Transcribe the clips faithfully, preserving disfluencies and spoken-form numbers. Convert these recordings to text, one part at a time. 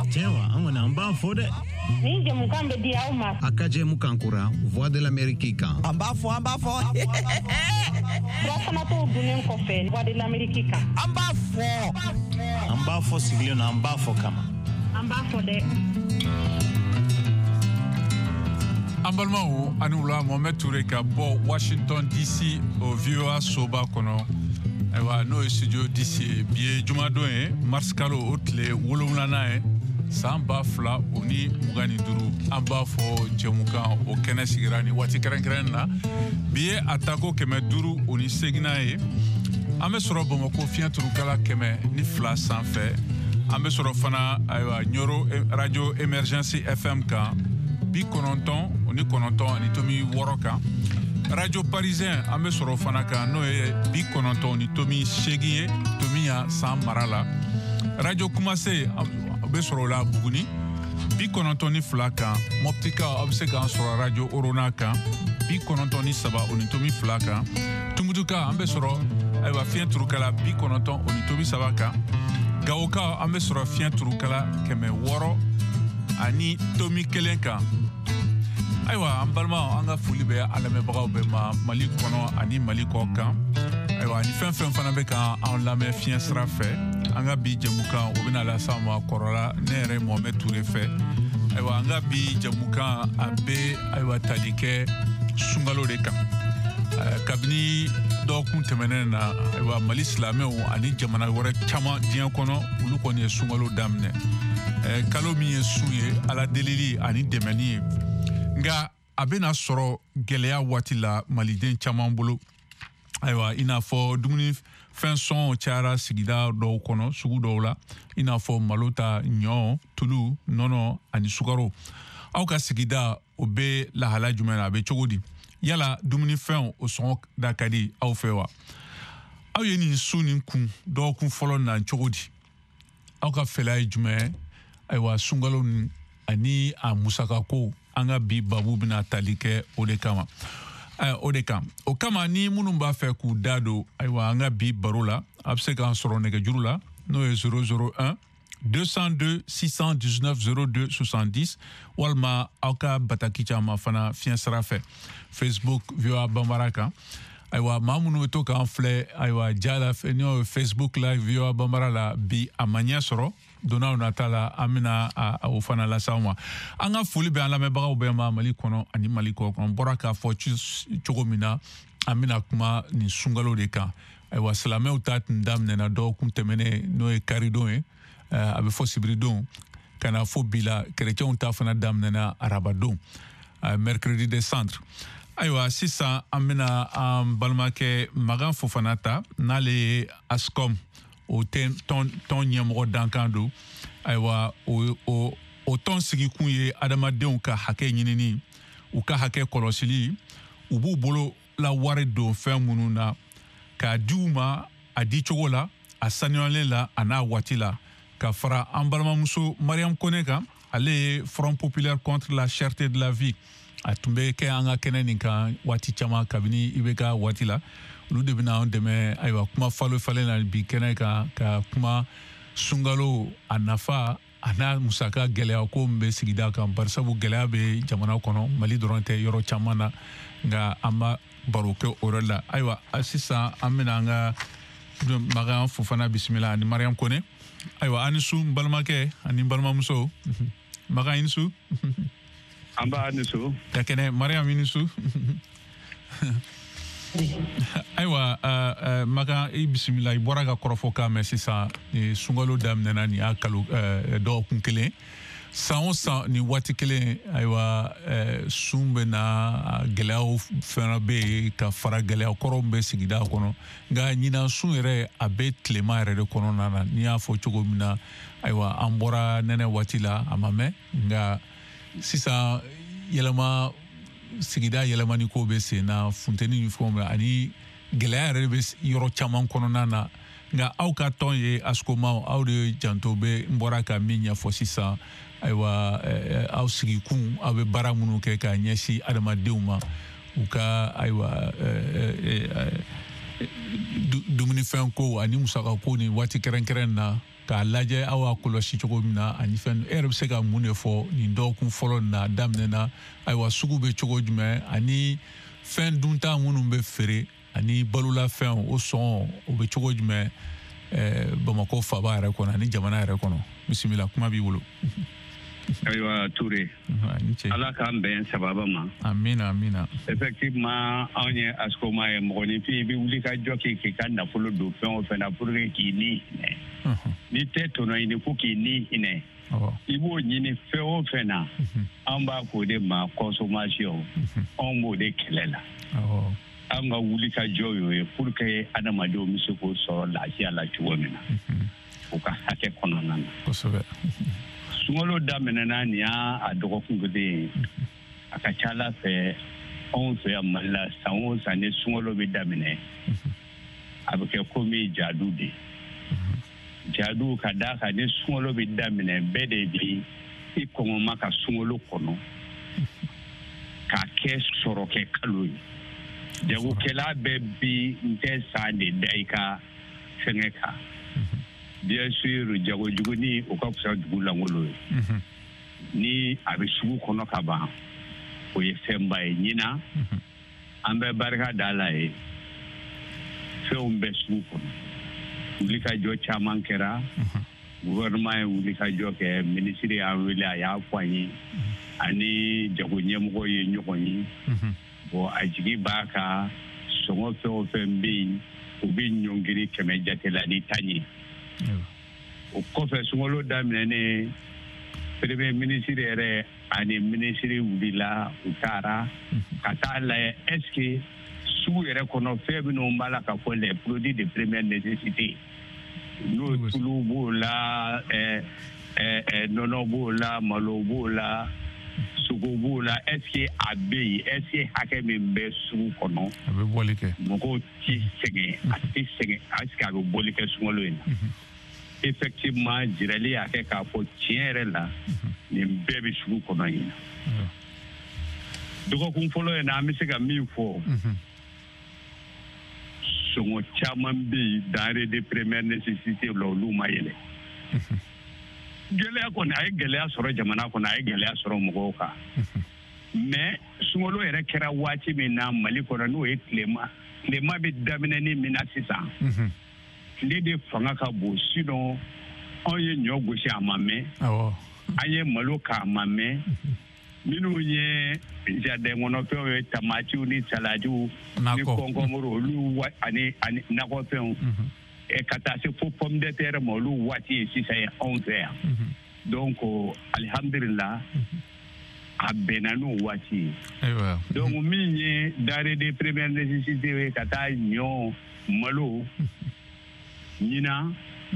Tiens, on a un bas fode. Ni jamukan be di auma. Akaje mukankura, voix de l'Amérique kan. En bas fo, en bas fo. Rafana to dunen ko fe, voix de l'Amérique kan. En bas fo. En bas fo siglio na en bas fo kama. En bas fode. Ambalmao anula Mohamed Touré ka bo Washington D C au V O A soba kono. Ewa no studio D C bie jumado e Mars Kalo otle wolomlana e samba fla oni mugani duru amba fo jemuka o kena sigirani wati kren na bie atako keme duru oni segina e ame soro bomo ko fianturu kala keme ni fla sanfé ame soro fana aywa nyoro radio emergency F M ka bi kononton oni kononton ani tomi woroka radio parisien ame soro fana ka no e bi kononton ni tomi shegie tomi ya san marala radio kumase be soro la buguni bi kononton ni flaka moptika obseka soro radio oronaka bi kononton ni saba oni tomi flaka tumuduka ambe soro aywa fien turukala bi kononton oni tomi sabaka gaoka ambe soro fien turukala keme woro ani tomi kelenka aywa ambalma anga fuli be alame bagaw be ma mali kono ani mali koka aywa ni fen fen fana be ka an lame fien sra fe anga bi jamuka obina la sama korola nere Mohamed Touré fe aywa anga bi jamuka abe aywa talike sungalo de ka kabini do kun temenena aywa mali islameo ani jamana wore chama dian kono ulu koni sungalo damne kalo mi suye ala delili ani demani nga abena soro geleya wati la maliden chaman bolo aywa ina fo dumuni fin son chara sigida do kono sugu do la ina fo malota nyo tulu nono ani sugaro aw ka sigida obe la hala jumena be chogodi yala dumuni fin o son da kadi aw fewa aw yeni sunin kun do kun folo na chogodi aw ka felay jume aywa sungalo ani a musaka ko anga bi babu bina talike odekama eh odekam o kama ni munun ba fe ku dado aywa anga bi barola abse kan soro nege jurula no e zéro zéro un deux cent deux six cent dix-neuf zéro deux soixante-dix walma aka batakicha ma fana fiensra fe Facebook via Bambaraka aywa mamunu to kan fle aywa jala fe no Facebook live via Bambarala bi amanya soro dona natala amina a ofana la sauma anga fuli be ala me baga be ma mali kono ani mali ko kon boraka fo chogomina amina kuma ni sungalo de ka e wa salame utat ndam na do kum temene no e karido e abe fo sibridon kana fo bila chrétien ta fana dam na arabadon mercredi de centre aywa sisa amina am balmake magan fo fanata nale ascom o ten ton ton nyamro dankando aywa o o o ton sigi kunye adamadenw ka hake nyinini u ka hake kolosili u bu bolo la ware do fɛn minnu na ka diuma a di cogo la a saniyalen la a n'a waati la ka fara an balimamuso Mariam Kone kan ale ye Front Populaire contre la cherté de la vie a tun bɛ kɛ an ka kɛnɛ nin kan waati caman kabini i bɛ ka waati la olu de bɛna an dɛmɛ ayiwa kuma falo falen na bi kɛnɛ kan ka kuma sungalo a nafa a n'a musaka gɛlɛya ko min bɛ sigida kan barisabu gɛlɛya bɛ jamana kɔnɔ Mali dɔrɔn tɛ yɔrɔ caman na nka an ma baro kɛ o yɔrɔ la ayiwa sisan an bɛna an ka Magan Fofana bisimila ani Mariam Kone ayiwa ani su n balimakɛ ani n balimamuso Magan i ni su an b'a ni su ka kɛnɛ Mariam i ni su ayiwa uh, uh, Magan i bisimila i bɔra ka kɔrɔfɔ kan mɛn sisan ni sunkalo daminɛna nin y'a kalo uh, dɔgɔkun kelen san o san ni waati kelen ayiwa uh, sun bɛ na gɛlɛyaw fɛn bɛ yen ka fara gɛlɛya kɔrɔw bɛ sigida kɔnɔ nka ɲinan sun yɛrɛ a bɛ tilema yɛrɛ de kɔnɔna na n'i y'a fɔ cogo min na ayiwa an bɔra nɛnɛ waati la a ma mɛn nka sisan yɛlɛma sigida yɛlɛmani ko bɛ sen na funteni ni fɛnw bɛ ani gɛlɛya yɛrɛ bɛ yɔrɔ caman kɔnɔna na nka aw ka tɔn ye askomaw aw de janto bɛ n bɔra ka min ɲɛfɔ sisan ayiwa aw sigikun aw bɛ baara minnu kɛ ka ɲɛsin adamadenw ma u ka ayiwa dumunifɛn ko ani musaka ko ni waati kɛrɛnkɛrɛn na ka lajɛ aw a kɔlɔsi cogo min na ani fɛn e yɛrɛ bɛ se ka mun de fɔ nin dɔgɔkun fɔlɔ na daminɛna ayiwa sugu bɛ cogo jumɛn ani fɛn dunta minnu bɛ feere ani balolafɛnw o sɔngɔ o bɛ cogo jumɛn Bamako faba yɛrɛ kɔnɔ ani jamana yɛrɛ kɔnɔ bisimila kuma b'i bolo. Ayiwa Ture ala k'an bɛn sababa ma amina amina effectivement anw ye askoma ye mɔgɔninfin i bɛ wuli ka jɔ k'i k'i ka nafolo don fɛn o fɛn na pour que k'i ni hinɛ n'i tɛ tɔnɔ ɲini ko k'i ni hinɛ i b'o ɲini fɛn o fɛn na an b'a fɔ o de ma consommation anw b'o de kɛlɛ la an ka wuli ka jɔ y'o ye pour que adamadenw bɛ se k'o sɔrɔ lafiya la cogo min na u ka hakɛ kɔnɔna na kosɛbɛ. Sunkalo daminɛna nin y'a dɔgɔkun kelen ye a ka ca Ala fɛ anw fɛ yan Mali la san o san ni sunkalo bɛ daminɛ a bɛ kɛ komi jaadu de jaadu ka d'a kan ni sunkalo bɛ daminɛ bɛɛ de bɛ i kɔngɔma ka sunkalo kɔnɔ k'a kɛ sɔrɔkɛ kalo ye jagokɛla bɛɛ bi n tɛ san de da i ka fɛngɛ kan. Bien sûr jago juguni o ka fisa dugu langolo ye ni a bɛ sugu kɔnɔ ka ban o ye fɛnba ye ɲina an bɛ barika da la ye fɛnw bɛ sugu kɔnɔ wuli ka jɔ caman kɛra gouvernement ye wuli ka jɔ kɛ ministre y'an wele a y'a fɔ an ye ani jago ɲɛmɔgɔ ye ɲɔgɔn ye bon a jigi b'a ka sɔngɔ fɛn o fɛn bɛ yen u bɛ ɲɔngiri kɛmɛ jate la ni tan ye. O kɔfɛ sunkalo daminɛnen premier ministre yɛrɛ ani ministre wulila u taara ka taa lajɛ est ce que sugu yɛrɛ kɔnɔ fɛn minnu b'a la ka fɔ les produits de première nécessité n'o tulu b'o la nɔnɔ b'o la malo b'o la sogo b'o la est ce que a bɛ yen est ce que hakɛ min bɛ sugu kɔnɔ a bɛ bɔli kɛ mɔgɔw tɛ sɛgɛn a tɛ sɛgɛn est ce que a bɛ bɔli kɛ sunkalo in na. Effectivement jirali y'a kɛ k'a fɔ tiɲɛ yɛrɛ la nin bɛɛ bɛ sugu kɔnɔ yen na dɔgɔkun fɔlɔ in na an bɛ se ka min fɔ sɔngɔ caman bɛ yen denrées de première nécessité la olu ma yɛlɛ gɛlɛya kɔni a ye gɛlɛya sɔrɔ jamana kɔnɔ a ye gɛlɛya sɔrɔ mɔgɔw kan mais sunkalo yɛrɛ kɛra waati min na Mali kɔnɔ n'o ye tilema tilema bɛ daminɛ min na sisan tile de fanga ka bon sinon anw ye ɲɔ gosi a ma mɛn an ye malo k'a ma mɛn minnu ye jardin kɔnɔfɛnw ye tamatiw ni saladiw ni kɔnkɔnburu olu ani ani nakɔfɛnw ka taa se fo pomme de terre ma olu waati ye sisan ye anw fɛ yan donc alhamdulillah a bɛnna n'o waati ye donc min ye denrées de première nécessité ye ka taa ɲɔ malo ɲina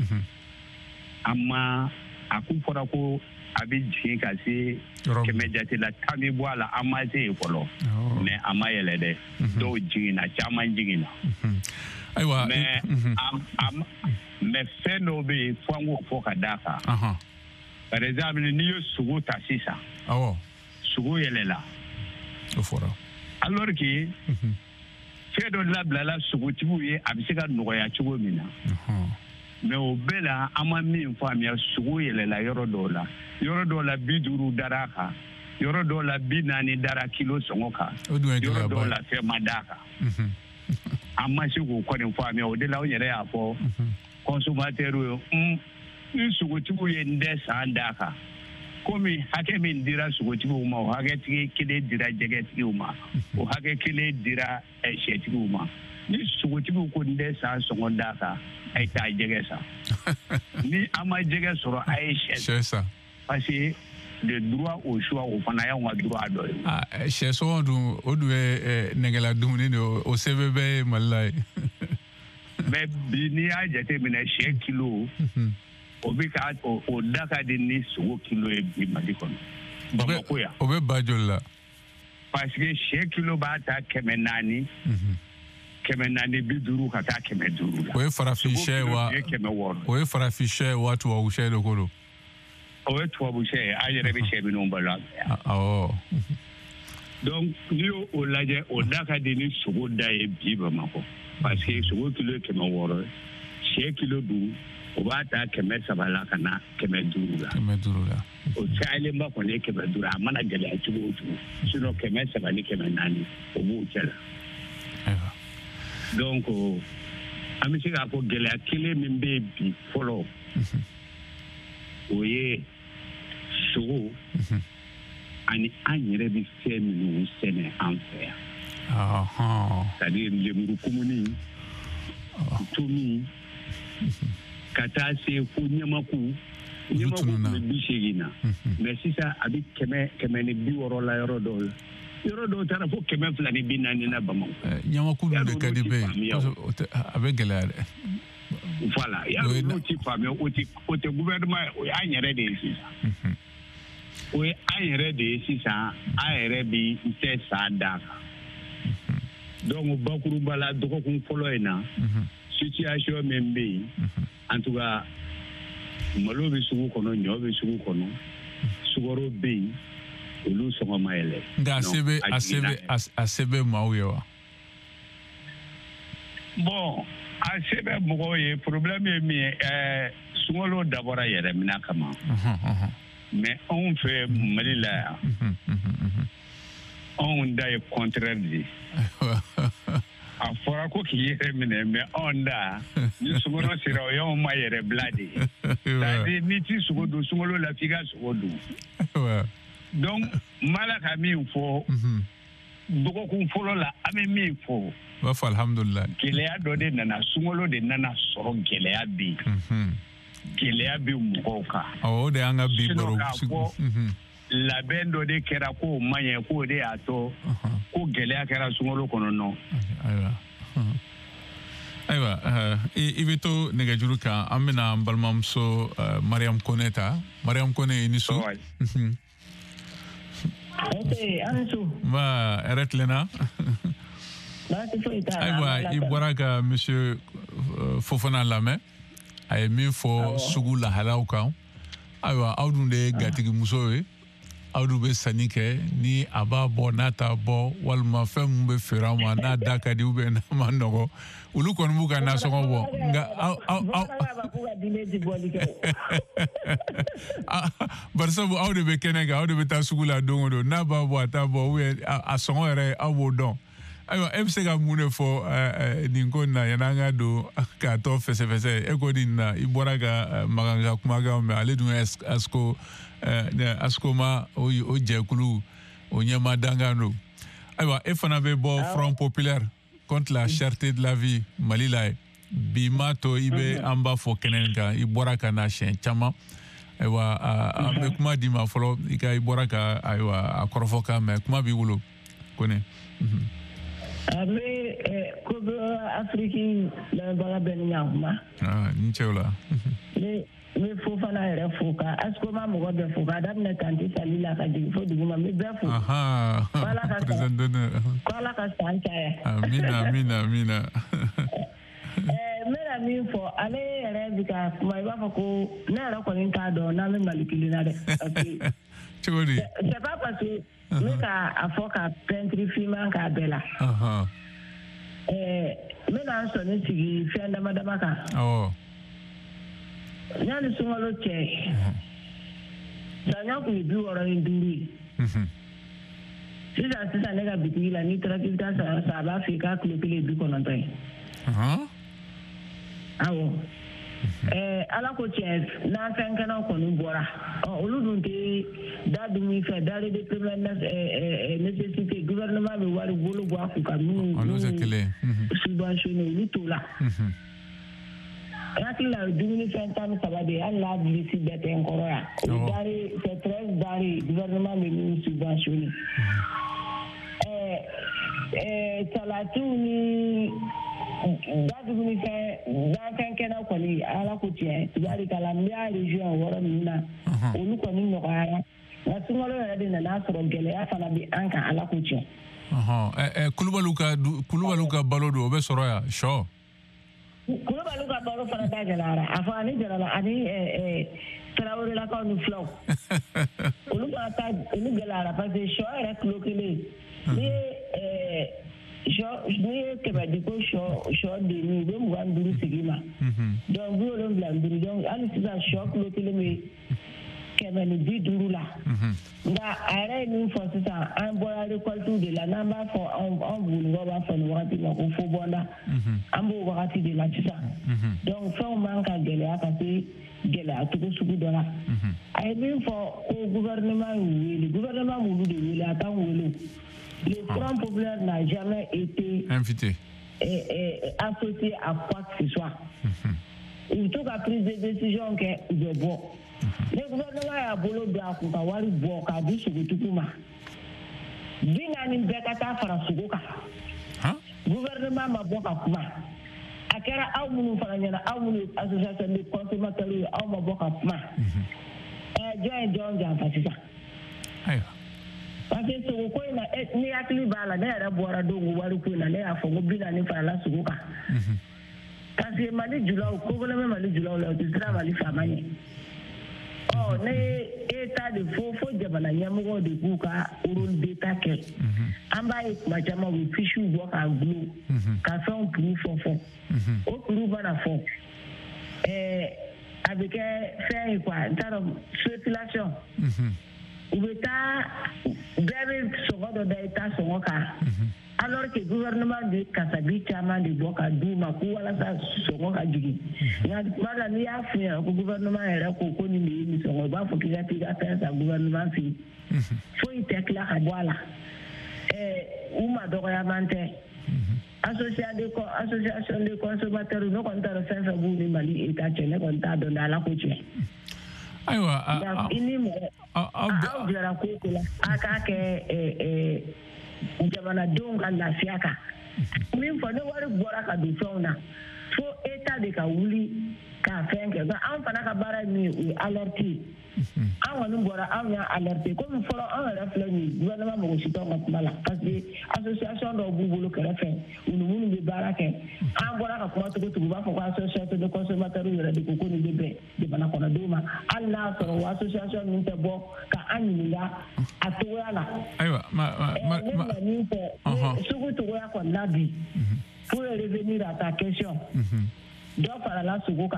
a ma a kun fɔra ko a bɛ jigin ka se kɛmɛ jate la tan bɛ bɔ a la an ma se yen fɔlɔ mais a ma yɛlɛ dɛ dɔw jiginna caman jiginna ayiwa mais mais fɛn dɔw bɛ yen fo an k'o fɔ ka d'a kan par exemple n'i ye sogo ta sisan sogo yɛlɛla o fɔra alors que fɛn dɔ labilala sogotigiw ye a bɛ se ka nɔgɔya cogo min na mais o bɛɛ la an ma min faamuya sogo yɛlɛla yɔrɔ dɔw la yɔrɔ dɔw la bi duuru dara a kan yɔrɔ dɔw la bi naani dara kilo sɔngɔ kan yɔrɔ dɔw la fɛn ma d'a kan an ma se k'o kɔni faamuya o de la an yɛrɛ y'a fɔ consommateur ye ni sogotigiw ye n tɛ san d'a kan komi hakɛ min dira sogotigiw ma o hakɛtigi kelen dira jɛgɛtigiw ma o hakɛ kelen dira sɛtigiw ma ni sogotigiw ko n tɛ san sɔngɔ d'a kan a ye taa jɛgɛ san ni an ma jɛgɛ sɔrɔ a ye sɛ san parce que le droit au choix o fana y'anw ka droit dɔ ye. sɛ sɔngɔ dun o dun ye nɛgɛla dumuni de ye o sɛbɛn bɛɛ ye Mali la ye. mais bi n'i y'a jateminɛ sɛ kilo o bɛ ka o da ka di ni sogo kilo ye bi Mali kɔnɔ Bamako yan. o bɛ ba joli la. parce que sɛ kilo b'a ta kɛmɛ naani kɛmɛ naani bi duuru ka taa kɛmɛ duuru la. o ye farafin sɛ wa kɛmɛ wɔɔrɔ. o ye farafin sɛ wa tubabu sɛ de ko don. o ye tubabu sɛ ye an yɛrɛ bɛ sɛ minnu balo an fɛ yan. awɔ. donc n'i y'o o lajɛ o da ka di ni sogo da ye bi Bamako parce que sogo kilo ye kɛmɛ wɔɔrɔ sɛ kilo dun o b'a ta kɛmɛ saba la ka na kɛmɛ duuru la kɛmɛ duuru la o cayalenba kɔni ye kɛmɛ duuru a mana gɛlɛya cogo o cogo sinon kɛmɛ saba ni kɛmɛ naani o b'o cɛ la ayiwa donc an bɛ se k'a fɔ gɛlɛya kelen min bɛ yen bi fɔlɔ o ye sogo ani an yɛrɛ bɛ fɛn minnu sɛnɛ an fɛ yan c'est-à-dire lemuru kumuni tomi ka taa se fo ɲamaku ɲamaku bɛ bi seegin na mais sisan a bɛ kɛmɛ kɛmɛ ni bi wɔɔrɔ la yɔrɔ dɔw la yɔrɔ dɔw taara fo kɛmɛ fila ni bi naani na Bamakɔ ɲamaku dun de ka di bɛɛ ye a bɛ gɛlɛya dɛ voilà y'a n'o ti faamuya o tɛ o tɛ gouvernement o y'an yɛrɛ de ye sisan o ye an yɛrɛ de ye sisan an yɛrɛ bi n tɛ sa d'a kan donc bakuruba la dɔgɔkun fɔlɔ in na situation min bɛ yen en tout cas malo bɛ sugu kɔnɔ ɲɔ bɛ sugu kɔnɔ sukaro bɛ yen olu sɔngɔ ma yɛlɛ nka a se bɛ a se bɛ a se bɛ maaw ye wa bon a se bɛ mɔgɔw ye problème ye min ye ɛɛ sunkalo dabɔra yɛrɛminɛ kama mais anw fɛ Mali la yan anw da ye contraire de ye a fɔra ko k'i yɛrɛ minɛ mais anw da ni sunkalo sera o y'anw ma yɛrɛ bila de ye c'est-à-dire n'i ti sogo dun sunkalo la f'i ka sogo dun donc mala ka min fɔ dɔgɔkun fɔlɔ la an bɛ min fɔ b'a fɔ alhamdulilayi gɛlɛya dɔ de nana sunkalo de nana sɔrɔ gɛlɛya bɛ yen gɛlɛya bɛ mɔgɔw kan o de y'an ka bi baro labɛn dɔ de kɛra k'o ma ɲɛ k'o de y'a to ko gɛlɛya kɛra sunkalo kɔnɔ nɔ ayiwa ayiwa i bɛ to nɛgɛjuru kan an bɛna an balimamuso Mariam Kone ta Mariam Kone i ni so ma hɛrɛ tilenna ayiwa i bɔra ka monsieur Fofana lamɛn a ye min fɔ sugu lahalaw kan ayiwa aw dun de ye gatigimuso ye aw dun bɛ sanni kɛ ni a b'a bɔ n'a t'a bɔ walima fɛn min bɛ feere aw ma n'a da ka di ou bien n'a ma nɔgɔ olu kɔni b'u ka nasɔngɔ bɔ nka aw aw aw barisabu aw de bɛ kɛnɛ kan aw de bɛ taa sugu la don o don n'a b'a bɔ a t'a bɔ ou bien a sɔngɔ yɛrɛ aw b'o dɔn ayiwa e bɛ se ka mun de fɔ nin ko in na yan'an ka don k'a tɔ fɛsɛfɛsɛ e ko nin na i bɔra ka Makan ka kumakan mɛn ale dun ye ASCO ASCOMA o jɛkulu o ɲɛmaa dankan don ayiwa e fana bɛ bɔ Front Populaire contre la cherté de la vie Mali la ye bi m'a to i bɛ an b'a fɔ kɛnɛ kan i bɔra ka na siɲɛ caman ayiwa an bɛ kuma d'i ma fɔlɔ i ka i bɔra ka ayiwa a kɔrɔfɔ kan mɛn kuma b'i bolo Kone. a bɛ kobe Afiriki lamɛnbaga bɛɛ ni ɲankuma. n cɛw la. n bɛ Fofana yɛrɛ fo ka ASCOMA mɔgɔ bɛɛ fo k'a daminɛ Tanti Sali la ka jigin fo dugu ma n bɛ bɛɛ fo. ko Ala ka san caya. amina amina amina. n bɛna min fɔ ale yɛrɛ bɛ ka kuma i b'a fɔ ko ne yɛrɛ kɔni t'a dɔn n'an bɛ Mali kelen na dɛ. cogo di. c'est pas parce que n bɛ k'a fɔ ka peinture finman k'a bɛɛ la. n bɛna sɔnni sigi fɛn dama dama kan. yanni sunkalo cɛ samiya tun ye bi wɔɔrɔ ni duuru ye sisan sisan ne ka bitigi la n'i taara k'i bɛ taa saga san a b'a f'i k'a kilo kelen ye bi kɔnɔntɔn ye awɔ ala ko tiɲɛ n'an fɛn kɛnɛw kɔni bɔra olu dun tɛ da dumuni fɛ da de première nécessité gouvernement bɛ wari bolo bɔ a kun ka minnu subventionné olu t'o la hakili la dumuni fɛn tan ni saba de ye hali n'a bilisi bɛɛ tɛ n kɔrɔ yan o dari c'est treize dari gouvernement bɛ minnu subventionné salatiw ni da dumuni fɛn da fɛn kɛnɛ kɔni ala ko tiɲɛ tubari kala n b'a région wɔɔrɔ ninnu na olu kɔni nɔgɔyara nka sunkalo yɛrɛ de nana sɔrɔ gɛlɛya fana bɛ an kan ala ko tiɲɛ. kulubaliw ka kulubaliw ka balo don o bɛ sɔrɔ yan sɔ. kulubaliw ka balo fana da gɛlɛyara a fɔ ani jarala ani tarawelelakaw ni filaw olu fana ta olu gɛlɛyara parce que sɔ yɛrɛ kilo kelen ni ni ke ba di ko sho sho de ni be mu an duru sigima donc bu lo blan duru donc an sisa shock lo tele me ke ba ni di duru la nga are ni fo sisa an bo la récolte de la namba fo on on bu ngo ba fo no wakati na ko fo bonda an bo wakati de la sisa donc fo man ka gele aka se gele atuko sugu dola ay bin fo o gouvernement wi le gouvernement mu de wi la tan wolo. Le Front populaire n'a jamais été invité et, et, associé à quoi que ce soit. Mm-hmm. Il faut la prise de décision que de bon. Mm-hmm. Le gouvernement a bolo de akukawari bon ka di sugutukuma. Bina ni bekata fara suguka. Gouvernement ma bon kakuma. Akera aw munu fara nyana aw munu association de consommateurs aw ma bon kakuma. Eh join join jan fasisa. Ayo. Parce que ce qu'on a ni akli bala ne ara bora do wari ko na ne afo go bina ni fala suguka parce que mali jula ko go le mali jula le distra mali famani oh ne état de fo fo jabana nyamugo de kuka urun data ke amba e ma jama we fishu bo ka glu ka son pour fo fo o pour bana fo eh avec faire quoi dans circulation ubeta bebe sogo do data sogo ka alors que gouvernement de Kasabi chama de boka duma ku wala sa sogo ka jigi ya mala ni afia ko gouvernement era ko ko ni ni sogo ba fo ki ati ga sa gouvernement fi fo itekla ka wala eh uma do ya mante association de association de consommateurs no konta ro sen fa bu ni mali eta chene konta do ndala ko che aywa ini mo a jara ko ko la aka ke eh eh jamana donga la fiaka min fa no wari bora ka du sona fo eta de ka wuli ka fenke ga an fana ka bara mi alerti an wani bora an ya alerti ko min foro an refle ni gouvernement mo ci to ko mala parce que association do bu bulu ka refe unu munu be bara ke an bora ka ko to to ba ko association de consommateurs yere de ko ni be de bana ko na duma alla so association ni te bo ka anila atoyala aywa ma ma ma ni te sugu to ya ko nabi pour revenir à ta question do para la suguka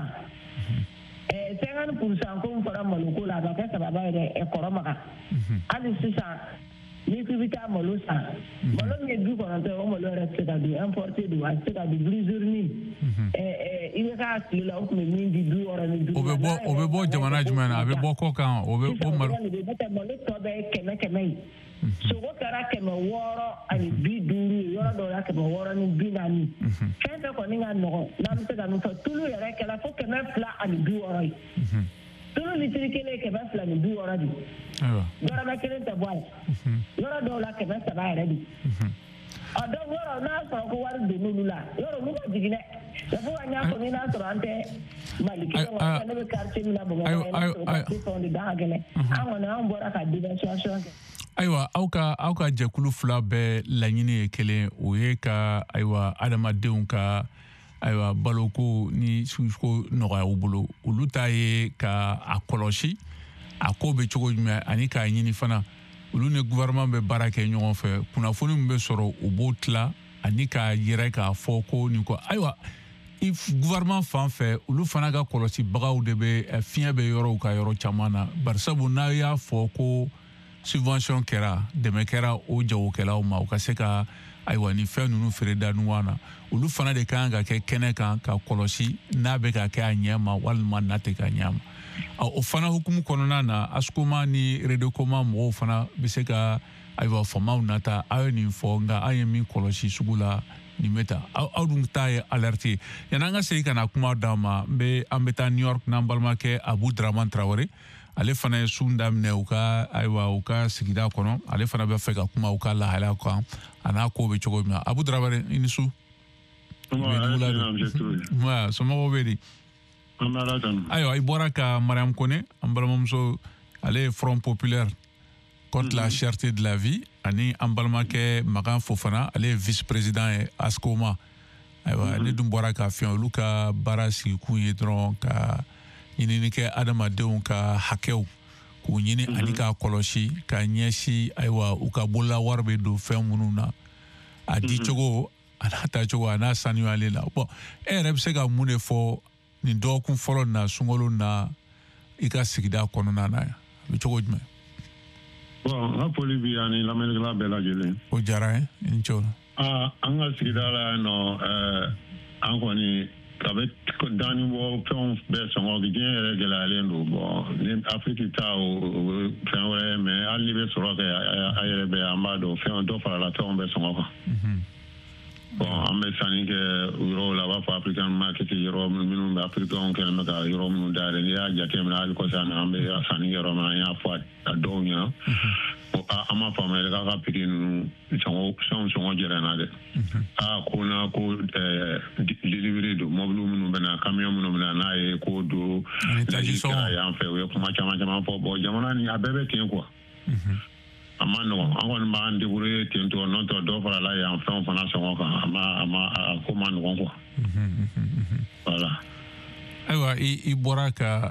eh cinquante pour cent ko fara maluko la ba ka sababa ere e koromaka ali sisa ni kubita molusa malo ni du ko nte o molo reste ka du importer du aste ka du blizzurni eh eh ile ka la o me min di du ora ni du obebo obebo jamana jumana abebo ko kan obebo malo malo to be keme keme so go kara keme woro ani bi duru yoro do la keme woro ni binani fente ko ni ngano na mte ga mto tulu yere kala fo keme fla ani bi woro yi tulu ni trikele keme fla ni bi woro di ayo dora ba kele ta boy yoro do la keme sa ba yere di ado woro na so ko war de nulula yoro mu ba digine da fo anya ko ni na so ante maliki ko na be karche mi na bo ga na so ko ndi da gele an na an bora ka diversification aywa auka auka jekulu fula bɛɛ laɲini ye kelen o ye ka aywa adamadenw ka aywa baloko ni suko nɔgɔya u bolo olu ta ye ka a kɔlɔsi a ko bɛ cogo jumɛn ani k'a ɲini fana olu ni gouvernement bɛ baara kɛ ɲɔgɔn fɛ kunnafoni min bɛ sɔrɔ u b'o tila ani k'a yɛrɛ k'a fɔ ko nin ko aywa gouvernement fan fɛ olu fana ka kɔlɔsibagaw de bɛ fiɲɛ bɛ yɔrɔw ka yɔrɔ caman na barisabu n'a y'a fɔ ko subvention kɛra dɛmɛ kɛra o jagokɛlaw ma u ka se ka ayiwa ni fɛn ninnu feere da ɲɔgɔn na olu fana de kan ka kɛ kɛnɛ kan ka kɔlɔsi n'a bɛ ka kɛ a ɲɛ ma walima n'a tɛ ka ɲɛ ma o fana hukumu kɔnɔna na askoma ni redekoma mɔgɔw fana bɛ se ka ayiwa famaw nata aw ye nin fɔ nka an ye min kɔlɔsi sugu la nin bɛ ta aw dun ta ye alerte ye yanni an ka segin ka na kuma d'an ma n bɛ an bɛ taa New York n'an balimakɛ Abu Dramane Traoré ale fana ye sun daminɛ u ka ayiwa u ka sigida kɔnɔ ale fana bɛ fɛ ka kuma u ka lahalaya kan a n'a ko bɛ cogo min na Abu Dramane i ni su somɔgɔw bɛ di ayiwa i bɔra ka Mariam Kone an balimamuso ale ye Front populaire contre la cherté de la vie ani an balimakɛ Makan Fofana ale ye vice président ye Askoma ayiwa ne dun bɔra ka fiɲɛ olu ka baara sigi kun ye dɔrɔn ka ɲinini kɛ adamadenw ka hakɛw k'u ɲini ani k'a kɔlɔsi ka ɲɛsi ayiwa u ka bolola wari bɛ don fɛn minnu na a di cogo ana ta cogo ana sanuyalen la bon e yɛrɛ bɛ se ka mun de fɔ nin dɔgɔkun fɔlɔ na sunkalo na i ka sigida kɔnɔna na a bɛ cogo jumɛn? Bon n ka foli bi ani lamɛnnikɛla bɛɛ lajɛlen. O diyara n ye i ni ce o la. Ah, an ka sigida la yan nɔ ɛɛ an kɔni a bɛ dani bɔ fɛnw bɛɛ sɔngɔ diɲɛ yɛrɛ gɛlɛyalen don bɔn ni afiriki ta o fɛn wɛrɛ ye mɛ hali ni bɛ sɔrɔ kɛ a yɛrɛ bɛ an b'a dɔn fɛn dɔ farala fɛnw bɛ sɔngɔ kan. Bon an bɛ sanni kɛ yɔrɔw la a b'a fɔ african market yɔrɔ minnu bɛ africains kɛlen bɛ ka yɔrɔ minnu dayɛlɛ n'i y'a jateminɛ hali kɔsa na an bɛ sanni kɛ yɔrɔ min an y'a fɔ a dɔw ɲɛna an m'a faamuya yɛrɛ k'a ka prix ninnu sɔngɔ fɛnw sɔngɔ jɛlɛnna dɛ a ko na ko delivery don mɔbiliw minnu bɛ na camion minnu bɛ na n'a ye ko don laji kɛra yan fɛ u ye kuma caman caman fɔ bon jamana nin a bɛɛ bɛ ten quoi. A ma nɔgɔn an kɔni b'an débrouiller ten tɔ n'o tɛ dɔ farala yan fɛnw fana sɔngɔ kan a ma a ma a ko ma nɔgɔn quoi. Voilà. Ayiwa i bɔra ka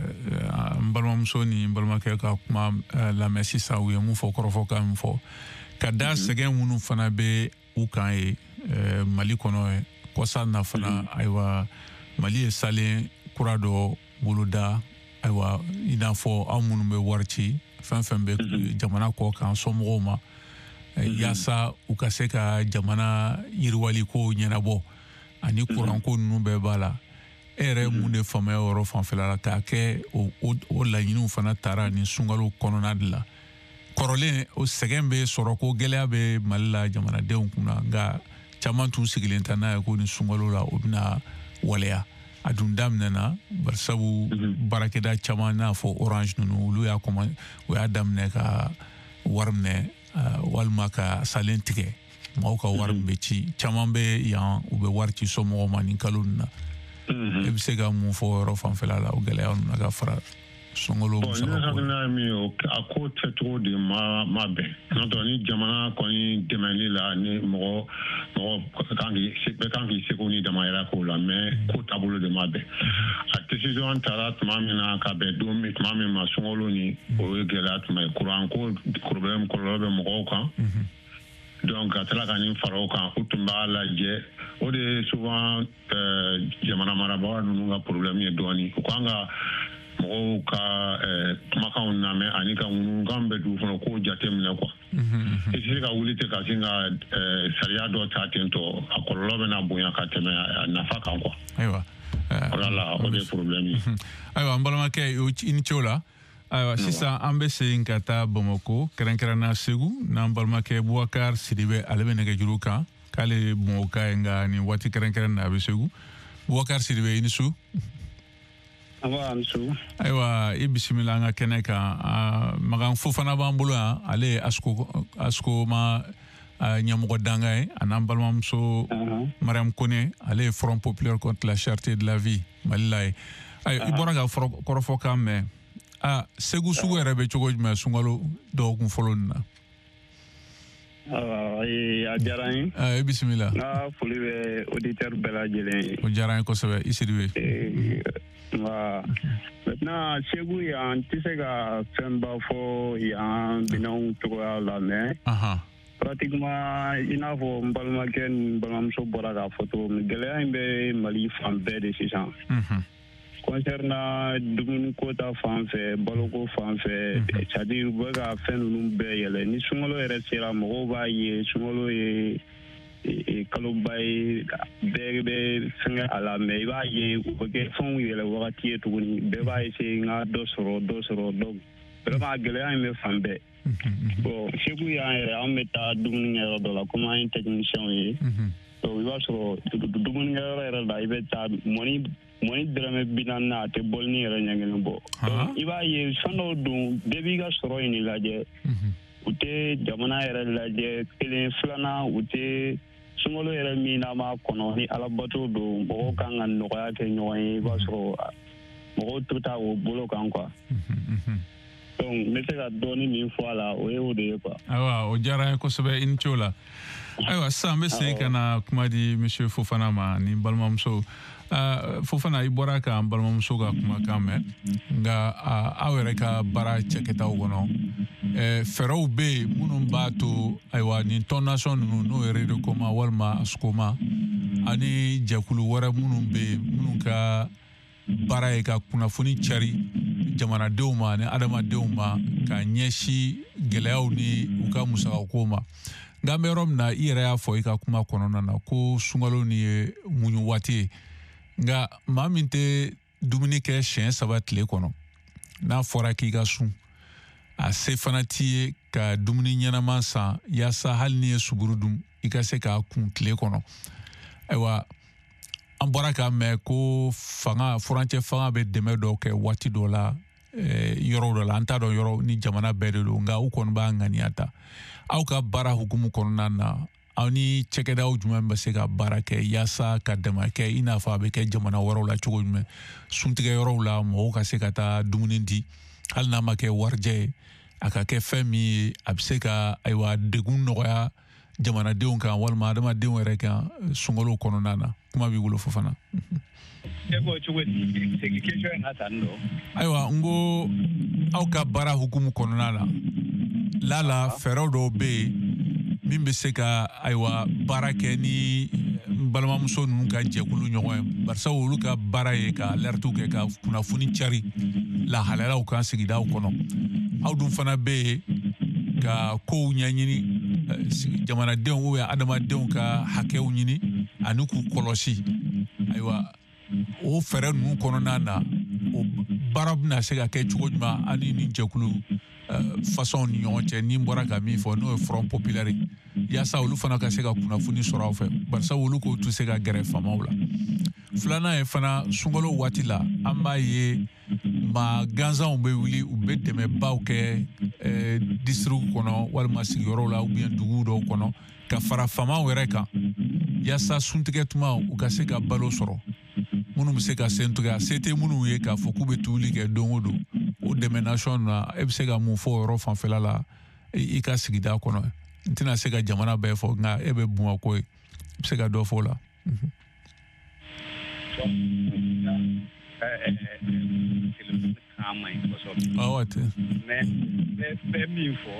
n balimamuso ni n balimakɛ ka kuma lamɛn sisan u ye mun fɔ kɔrɔfɔ ka min fɔ ka da sɛgɛn minnu fana bɛ u kan ye Mali kɔnɔ kɔsa na fana ayiwa Mali ye salen kura dɔ boloda ayiwa i n'a fɔ anw minnu bɛ wari ci fɛn fɛn bɛ jamana kɔ kan somɔgɔw ma yaasa u ka se ka jamana yiriwali ko ɲɛnabɔ ani kuranko ninnu bɛɛ b'a la e yɛrɛ mun de faamuya yɔrɔ fanfɛla la k'a kɛ o laɲiniw fana taara ni sunkalo kɔnɔna de la kɔrɔlen o sɛgɛn bɛ sɔrɔ ko gɛlɛya bɛ Mali la jamanadenw kunna nka caman tun sigilen tɛ n'a ye ko ni sunkalo la o bɛna waleya a dun daminɛna barisabu baarakɛda caman n'a fɔ Orange ninnu olu y'a kɔma o y'a daminɛ ka wari minɛ walima ka salen tigɛ mɔgɔw ka wari min bɛ ci caman bɛ yan u bɛ wari ci somɔgɔw ma nin kalo ninnu na e bɛ se ka mun fɔ yɔrɔ fanfɛla la o gɛlɛya ninnu na ka fara sunkalo musaka ko. Ne hakilina ye min ye a ko kɛcogo de ma ma bɛn n'o tɛ ni jamana kɔni dɛmɛli la ni mɔgɔ mɔgɔ kan k'i bɛɛ kan k'i seko ni damayira k'o la mais ko taabolo de ma bɛn a décision taara tuma min na ka bɛn don min tuma min ma sunkalo ni o ye gɛlɛya tuma ye courant ko problème kɔlɔlɔ bɛ mɔgɔw kan donc ka tila ka nin fara o kan u tun b'a lajɛ o de ye souvent jamana marabaga ninnu ka problème ye dɔɔni u kan ka mɔgɔw ka kumakanw lamɛn ani ka ŋunukan bɛ dugu kɔnɔ k'o jateminɛ quoi i tɛ se ka wuli ten ka sin ka sariya dɔ ta ten tɔ a kɔlɔlɔ bɛna bonya ka tɛmɛ a nafa kan quoi. Ayiwa voilà o de ye problème ye. Ayiwa n balimakɛ i ni ce o la ayiwa sisan an bɛ segin ka taa Bamako kɛrɛnkɛrɛnnenya Segu n'an balimakɛ Bubakari Sidibe ale bɛ nɛgɛjuru kan k'ale Bamakɔ ka ye nka nin waati kɛrɛnkɛrɛnnen na a bɛ Segu Bubakari Sidibe i ni su. Ayiwa i bisimila an ka kɛnɛ kan Magan Fofana b'an bolo yan ale ye ASCO ma ɲɛmɔgɔ danga ye a n'an balimamuso Mariam Kone ale ye Front Populaire contre la cherté de la vie Mali la ye ayiwa i bɔra ka kɔrɔfɔ kan mɛn a Segu sugu yɛrɛ bɛ cogo jumɛn sunkalo dɔgɔkun fɔlɔ nin na. A diyara n ye. I bisimila. N ka foli bɛ auditeur bɛɛ lajɛlen ye. O diyara n ye kosɛbɛ i Sidibe. Nka maintenant Segu yan n tɛ se ka fɛnba fɔ yan minɛnw cogoya la mais pratiquement i n'a fɔ n balimakɛ ni n balimamuso bɔra k'a fɔ cogo min gɛlɛya in bɛ Mali fan bɛɛ de sisan. Concernant dumuni ko ta fan fɛ baloko fan fɛ c'est-à-dire u bɛ ka fɛn ninnu bɛɛ yɛlɛ ni sunkalo yɛrɛ sera mɔgɔw b'a ye sunkalo ye kaloba ye bɛɛ bɛ fɛngɛ a la mais i b'a ye u bɛ kɛ fɛnw yɛlɛ wagati ye tuguni bɛɛ b'a essayer n ka dɔ sɔrɔ dɔ sɔrɔ donc vraiment gɛlɛya in bɛ fan bɛɛ bon Segu yan yɛrɛ an bɛ taa dumunikɛyɔrɔ dɔ la comme an ye technicien ye donc i b'a sɔrɔ dumunikɛyɔrɔ yɛrɛ la i bɛ taa mɔni mɔni dɛrɛmɛ bi naani a tɛ bɔlini yɛrɛ ɲɛ kelen bɔ donc i b'a ye fɛn dɔw don bɛɛ b'i ka sɔrɔ ɲini lajɛ u tɛ jamana yɛrɛ lajɛ kelen filanan u tɛ sunkalo yɛrɛ min n'a b'a kɔnɔ ni alabato don mɔgɔw kan ka nɔgɔya kɛ ɲɔgɔn ye i b'a sɔrɔ mɔgɔw to ta o bolo kan quoi donc n bɛ se ka dɔɔni min fɔ a la o ye o de ye quoi. Ayiwa o diyara n ye kosɛbɛ i ni ce o la ayiwa sisan an bɛ segin ka na kuma di monsieur Fofana ma ni balimamuso Fofana i bɔra ka n balimamuso ka kumakan mɛn nka aw yɛrɛ ka baara cɛkɛtaw kɔnɔ eh, fɛɛrɛw bɛ yen minnu b'a to ayiwa nin tɔn nasɔn ninnu n'o ye radio koma walima askoma ani jɛkulu wɛrɛ minnu bɛ yen minnu ka baara ye ka kunnafoni cari jamanadenw ma ani adamadenw ma ka ɲɛsi gɛlɛyaw ni u ka musakako ma nka an bɛ yɔrɔ min na i yɛrɛ y'a fɔ i ka kuma kɔnɔna na ko sunkalo nin ye muɲu waati ye nka maa min tɛ dumuni kɛ siɲɛ saba tile kɔnɔ n'a fɔra k'i ka sun a se fana t'i ye ka dumuni ɲɛnama san yaasa hali ni ye suburu dun i ka se k'a kun tile kɔnɔ ayiwa an bɔra k'a mɛn ko fanga furancɛ fanga bɛ dɛmɛ dɔw kɛ waati dɔ la yɔrɔ dɔ la an t'a dɔn yɔrɔ ni jamana bɛɛ de don nka u kɔni b'a ŋaniya ta aw ka baara hukumu kɔnɔna na aw ni cɛkɛdaw jumɛn bɛ se ka baara kɛ yaasa ka dɛmɛ kɛ i n'a fɔ a bɛ kɛ jamana wɛrɛw la cogo jumɛn suntigɛ yɔrɔw la mɔgɔw ka se ka taa dumuni di hali n'a ma kɛ warijɛ ye a ka kɛ fɛn min ye a bɛ se ka ayiwa degun nɔgɔya jamanadenw kan walima adamadenw yɛrɛ kan sunkalo kɔnɔna na kuma b'i bolo Fofana. ayiwa n ko aw ka baara hukumu kɔnɔna na lala fɛɛrɛw dɔw bɛ yen min bɛ se ka ayiwa baara kɛ ni balimamuso ninnu ka jɛkulu ɲɔgɔn ye barisa olu ka baara ye ka alertu kɛ ka kunnafoni cari lahalalaw kan sigidaw kɔnɔ aw dun fana bɛ yen ka kow ɲɛɲini jamanadenw ou adamadenw ka hakɛw ɲini ani k'u kɔlɔsi ayiwa o fɛɛrɛ ninnu kɔnɔna na o baara bɛna se ka kɛ cogo jumɛn ani ni jɛkulu façon ni ɲɔgɔn cɛ ni bɔra ka min fɔ n'o ye front populaire yaasa olu fana ka se ka kunnafoni sɔrɔ aw fɛ barisa olu k'o tɛ se ka gɛrɛ famaw la filanan ye fana sunkalo waati la an b'a ye maa gansanw bɛ wuli u bɛ dɛmɛbaw kɛ district kɔnɔ walima sigiyɔrɔw la ou bien duguw dɔw kɔnɔ ka fara famaw yɛrɛ kan yaasa suntigɛ tuma u ka se ka balo sɔrɔ minnu bɛ se ka sen tigɛ a se tɛ minnu ye k'a fɔ k'u bɛ tobili kɛ don o don o dɛmɛ nation na e bɛ se ka mun fɔ o yɔrɔ fanfɛla la i ka sigida kɔnɔ n tɛna se ka jamana bɛɛ fɔ nka e bɛ Bamako ye i bɛ se ka dɔ fɔ o la. awɔ tɛ. mɛ bɛ min fɔ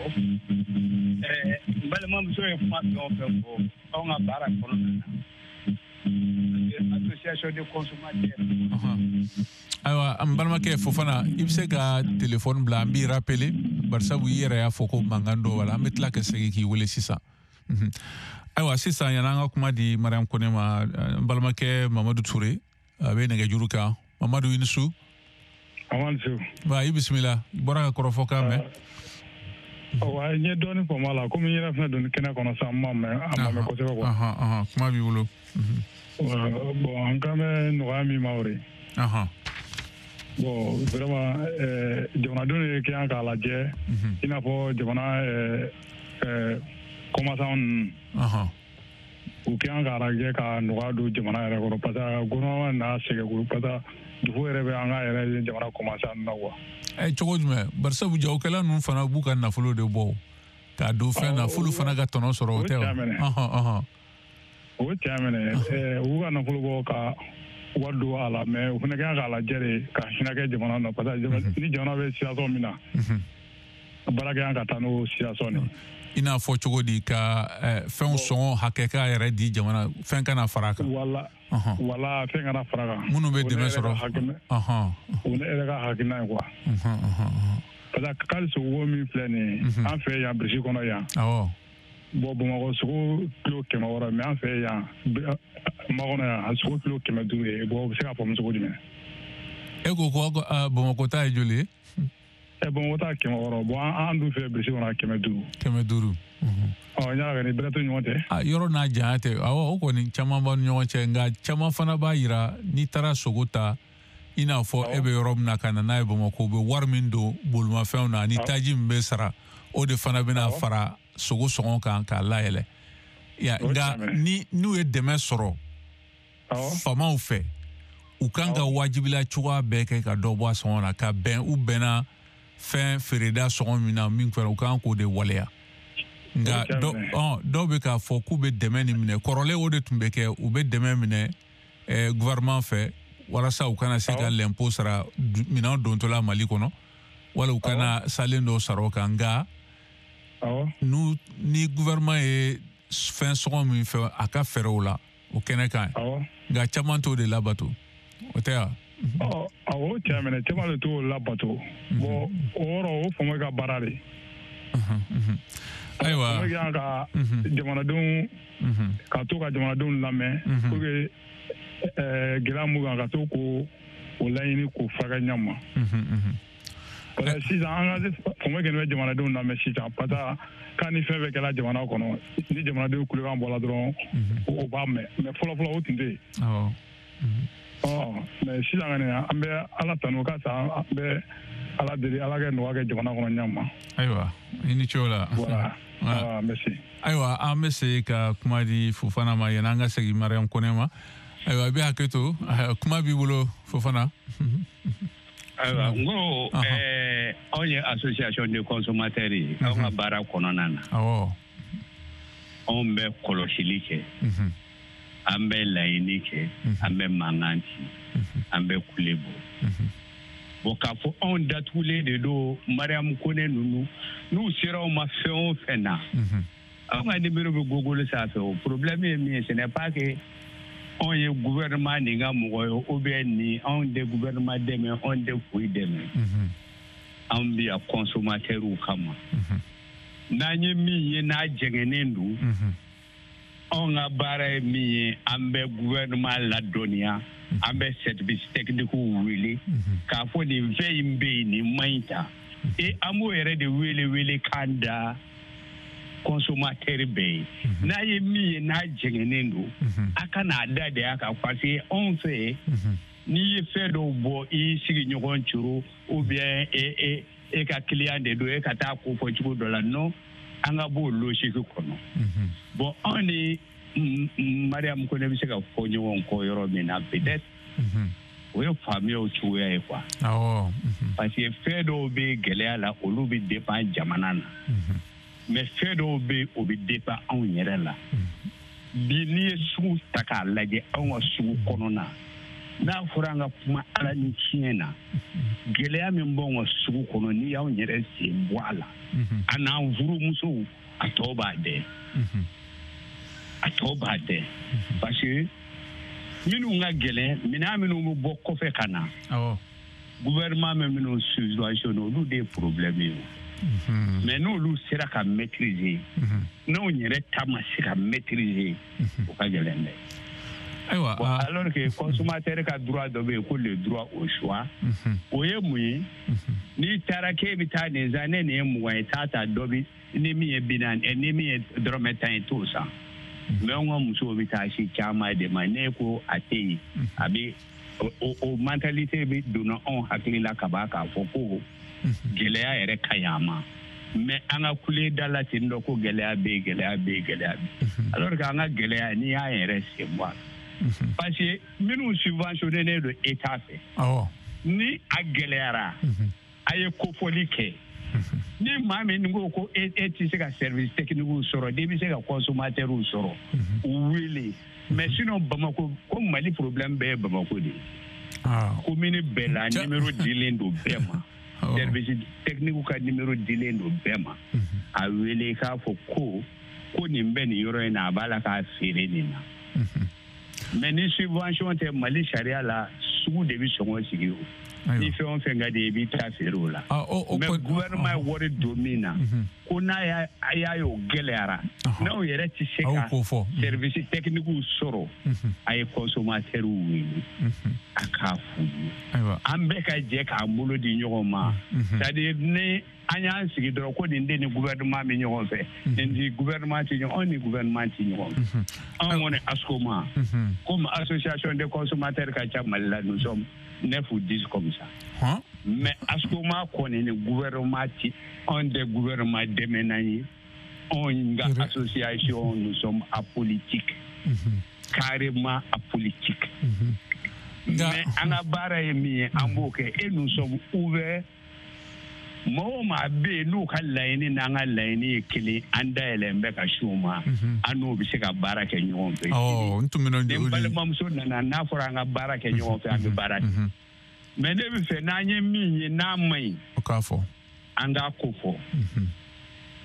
n balimamuso ye kuma fɛn o fɛn fɔ anw ka baara kɔnɔna na association de consommateurs. ayiwa an balimakɛ Fofana i bɛ se ka telefɔni bila an b'i rappeler barisabu i yɛrɛ y'a fɔ ko mankan dɔ wala an bɛ tila ka segin k'i wele sisan. ayiwa sisan yanni an ka kuma di Mariam Kone ma n balimakɛ Mamadu Ture a bɛ nɛgɛjuru kan Mamadu i ni su. Aman su. Ba i bisimila i bɔra ka kɔrɔfɔ kan mɛn. Awɔ n ye dɔɔnin faamu a la komi n yɛrɛ fana donni kɛnɛ kɔnɔ sisan n ma mɛn a ma mɛn kosɛbɛ quoi. kuma b'i bolo. bon an kan bɛ nɔgɔya min ma o de. bon vraiment jamanadenw ye kɛ yan k'a lajɛ i n'a fɔ jamana commerçant ninnu u kɛ yan k'a lajɛ ka nɔgɔya don jamana yɛrɛ kɔrɔ parce que gouvernement n'a sɛgɛn ko parce que dugu yɛrɛ bɛ an ka yɛrɛ jamana commerçant ninnu na quoi. ɛ cogo jumɛn barisabu jagokɛla ninnu fana b'u ka nafolo de bɔ k'a don fɛn na f'olu fana ka tɔnɔ sɔrɔ o tɛ wa. o cɛ minɛ u ka nafolo bɔ ka wari don a la mais u fana kan k'a lajɛ de ka hinɛ kɛ jamana na parce que ni jamana bɛ situation min na baara kɛ yan ka taa n'o situation de. i n'a fɔ cogo di ka fɛnw sɔngɔ hakɛ k'a yɛrɛ di jamana fɛn kana fara a kan. wala wala fɛn kana fara a kan. minnu bɛ dɛmɛ sɔrɔ. o ne yɛrɛ ka hakilina ye quoi. parce que k'ali sogo min filɛ nin ye an fɛ yan Birisi kɔnɔ yan. awɔ. bon Bamakɔ sogo kilo kɛmɛ wɔɔrɔ mais an fɛ yan Makɔnɔ yan a sogo kilo kɛmɛ duuru ye bon o bɛ se ka faamu cogo jumɛn. e ko ko Bamakɔ ta ye joli ye. ɛ Bamakɔ ta kɛmɛ wɔɔrɔ bon an dun fɛ Birisi kɔnɔ kɛmɛ duuru. kɛmɛ duuru. ɔ n y'a kɛ ni bɛrɛ to ɲɔgɔn tɛ. yɔrɔ n'a janya tɛ awɔ o kɔni caman b'a ni ɲɔgɔn cɛ nka caman fana b'a jira n'i taara sogo ta i n'a fɔ e bɛ yɔrɔ min na ka na n'a ye Bamakɔ u bɛ wari min don bolimafɛnw na ni taji min bɛ sara o de fana bɛna fara sogo sɔngɔ kan k'a layɛlɛ nka ni n'u ye dɛmɛ sɔrɔ famaw fɛ u kan ka wajibila cogoya bɛɛ kɛ ka dɔ bɔ a sɔngɔ na ka bɛn u bɛnna fɛn feereda sɔngɔ min na min kɛra u kan k'o de waleya nka dɔw bɛ k'a fɔ k'u bɛ dɛmɛ nin minɛ kɔrɔlen o de tun bɛ kɛ u bɛ dɛmɛ minɛ gouvernement fɛ walasa u kana se ka l'impôt sara minɛn dontɔla Mali kɔnɔ wala u kana salen dɔw sara o kan nka nu ni gouvernement ye fɛn sɔngɔ min fɛ a ka fɛɛrɛw la o kɛnɛ kan nka caman t'o de labato o tɛ wa awɔ cɛ minɛ caman de t'o labato bon o yɔrɔ o fama ka baara de ayiwa fama ka jamanadenw ka to ka jamanadenw lamɛn pour que gɛlɛya mun kan ka to ko o laɲini k'o furakɛ ɲɛ ma sisan an ka fama kɛnɛ bɛ jamanadenw lamɛn sisan parce que k'a ni fɛn fɛn kɛra jamana kɔnɔ ni jamanadenw kulekan bɔra dɔrɔn o b'a mɛn mɛ fɔlɔfɔlɔ o tun tɛ yen mɛ sisan kɔni an bɛ ala tanu ka sa an bɛ ala deli ala kɛ nɔgɔya kɛ jamana kɔnɔ ɲɛ ma ayiwa i ni ce o la voilà merci ayiwa an bɛ segin ka kuma di Fofana ma yanni an ka segin Mariam Kone ma ayiwa i bɛ hakɛ to kuma b'i bolo Fofana ayiwa n ko anw ye association de consommateurs ye anw ka baara kɔnɔna na awɔ anw bɛ kɔlɔsili kɛ an bɛ laɲini kɛ an bɛ mankan ci an bɛ kule bɔ bon k'a fɔ anw datugulen de don Mariam Kone ninnu n'u sera anw ma fɛn o fɛn na anw ka numéro bɛ Google sanfɛ o problème ye min ye ce n'est pas que anw ye gouvernement nin ka mɔgɔ ye ou bien ni anw tɛ gouvernement dɛmɛ anw tɛ foyi dɛmɛ anw bɛ yan consommateurs kama n'an ye min ye n'a jɛngɛnen don anw ka baara ye min ye an bɛ gouvernement ladɔnniya an bɛ service technique wele k'a fɔ nin fɛn in bɛ yen nin man ɲi ta e an b'o yɛrɛ de wele wele k'an da consommateur bɛɛ ye n'a ye min ye n'a jɛngɛnen don a ka n'a da de a kan parce que anw fɛ n'i ye fɛn dɔw bɔ i sigiɲɔgɔn coro ou bien e e e ka client de don e ka taa ko fɔ cogo dɔ la non an ka b'o logique kɔnɔ bon anw ni Mariam Kone bɛ se ka fɔ ɲɔgɔn kɔ yɔrɔ min na peut-être o ye faamuyaw cogoya ye quoi parce que fɛn dɔw bɛ gɛlɛya la olu bɛ dépend jamana na mais fɛn dɔw bɛ o bɛ dépend anw yɛrɛ la bi n'i ye sugu ta k'a lajɛ anw ka sugu kɔnɔna n'a fɔra an ka kuma ala ni tiɲɛ na gɛlɛya min b'anw ka sugu kɔnɔ n'i y'anw yɛrɛ sen bɔ a la a n'an furumusow a tɔ b'a dɛ a tɔ b'a dɛ parce que minnu ka gɛlɛn minɛn minnu bɛ bɔ kɔfɛ ka na gouvernement bɛ minnu subventionné olu de ye problème ye mais n'olu sera ka maîtriser n'anw yɛrɛ ta ma se ka maîtriser o ka gɛlɛn dɛ ayiwa bon alors que consommateur ka droit dɔ bɛ yen ko le droit au choix o ye mun ye n'i taara k'e bɛ taa nin san ne nin ye mugan ye taa ta dɔ bi ni min ye bi naani ni min ye dɔrɔmɛ tan ye t'o san mais anw ka musow bɛ taa si caman de ma ne ko a tɛ yen a bɛ o mentalité bɛ donna anw hakili la ka ban k'a fɔ ko gɛlɛya yɛrɛ ka ɲi a ma mais an ka kule da la ten dɔ ko gɛlɛya bɛ yen gɛlɛya bɛ yen gɛlɛya bɛ yen alors que an ka gɛlɛya n'i y'a yɛrɛ sen bɔ a la parce que minnu subventionné don état fɛ ni a gɛlɛyara a ye kofɔli kɛ ni maa min ko ko e tɛ se ka service technique sɔrɔ n'i bɛ se ka consommateur sɔrɔ u wele mais sinon Bamako ko Mali problème bɛɛ ye Bamako de ye commune bɛɛ la numéro dilen don bɛɛ ma service technique ka numéro dilen don bɛɛ ma a wele k'a fɔ ko ko nin bɛ nin yɔrɔ in na a b'a la k'a feere nin na mais ni subvention tɛ Mali sariya la sugu de bɛ sɔngɔ sigi o ni fɛn o fɛn ka di i b'i ta feere o la mais gouvernement ye wari don min na ko n'a y'a ye o gɛlɛyara n'aw yɛrɛ tɛ se ka service technique sɔrɔ a ye consommateur wele a k'a f'u ye an bɛɛ ka jɛ k'an bolo di ɲɔgɔn ma c'est à dire ni an y'an sigi dɔrɔn ko nin den ni gouvernement bɛ ɲɔgɔn fɛ nin di gouvernement tɛ ɲɔgɔn anw ni gouvernement tɛ ɲɔgɔn fɛ anw kɔni ASCOMA comme association des consommateurs ka ca Mali la nous sommes neuf ou dix comme ça mais ASCOMA kɔni ni gouvernement tɛ anw tɛ gouvernement dɛmɛnan ye anw ka association nous sommes apolitique carrément apolitique mais an ka baara ye min ye an b'o kɛ et nous sommes ouverts mɔgɔw maa bɛ yen n'u ka laɲini n'an ka laɲini ye kelen an dayɛlɛn bɛ ka s'u ma an n'u bɛ se ka baara kɛ ɲɔgɔn fɛ ni balimamuso nana n'a fɔra an ka baara kɛ ɲɔgɔn fɛ an bɛ baara kɛ mais ne bɛ fɛ n'an ye min ye n'a man ɲi an k'a ko fɔ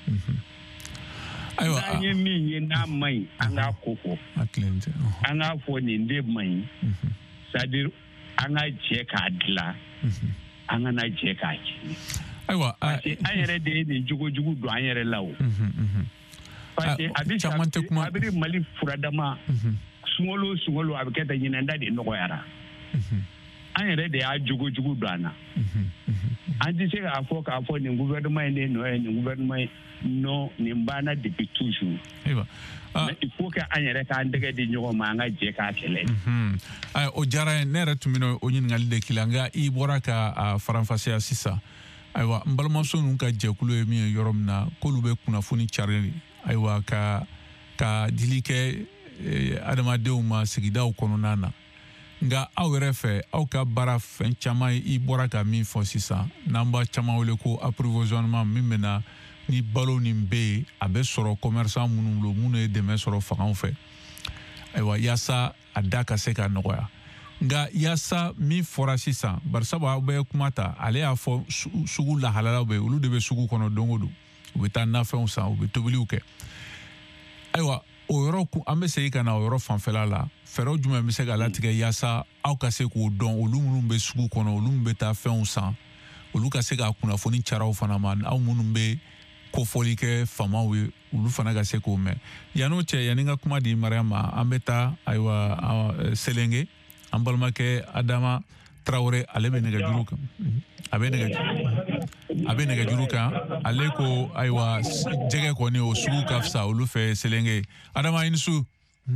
ayiwa an ye min ye n'a man ɲi an k'a ko fɔ an k'a fɔ nin de man ɲi c'est-à-dire an ka jɛ k'a dilan an kana jɛ k'a tiɲɛ ayiwa parce que an yɛrɛ de ye nin jogo jugu don an yɛrɛ la o parce que a bɛ caman tɛ kuma a bɛ Mali furadama sunkalo sunkalo a bɛ kɛ tan ɲinɛnda de nɔgɔyara an yɛrɛ de y'a jogo jugu don an na an tɛ se k'a fɔ k'a fɔ nin gouvernement ye ne nɔ ye nin gouvernement ye non nin banna depuis toujours ayiwa mais il faut que an yɛrɛ k'an tɛgɛ di ɲɔgɔn ma an ka jɛ k'a kɛlɛ ayiwa o diyara n ne yɛrɛ tun bɛna o ɲininkali de k'i la nka i bɔra ka a faranfasiya sisan ayiwa n balimamuso ninnu ka jɛkulu ye min ye yɔrɔ min na k'olu bɛ kunnafoni cari ayiwa ka ka dili kɛ adamadenw ma sigidaw kɔnɔna na nka aw yɛrɛ fɛ aw ka baara fɛn caman i bɔra ka min fɔ sisan n'an b'a caman wele ko approvisionnement min bɛna ni balo nin bɛ yen a bɛ sɔrɔ commerçant minnu bolo minnu ye dɛmɛ sɔrɔ fangaw fɛ ayiwa yaasa a da ka se ka nɔgɔya nka yaasa min fɔra sisan barisabu aw bɛ kuma ta ale y'a fɔ sugu lahalalaw bɛ yen olu de bɛ sugu kɔnɔ don o don u bɛ taa nafɛnw san u bɛ tobiliw kɛ ayiwa o yɔrɔ kun an bɛ segin ka na o yɔrɔ fanfɛla la fɛɛrɛw jumɛn bɛ se ka latigɛ yaasa aw ka se k'o dɔn olu minnu bɛ sugu kɔnɔ olu minnu bɛ taa fɛnw san olu ka se ka kunnafoni caraw fana ma aw minnu bɛ kofɔli kɛ famaw ye olu fana ka se k'o mɛn yan'o cɛ yanni ka kuma di Mariama ma an bɛ taa ayiwa Selenge an balimakɛ Adama Traore ale bɛ nɛgɛjuru kan a bɛ nɛgɛ a bɛ nɛgɛjuru kan ale ko ayiwa jɛgɛ kɔni o sugu ka fisa olu fɛ Selenge Adama i ni su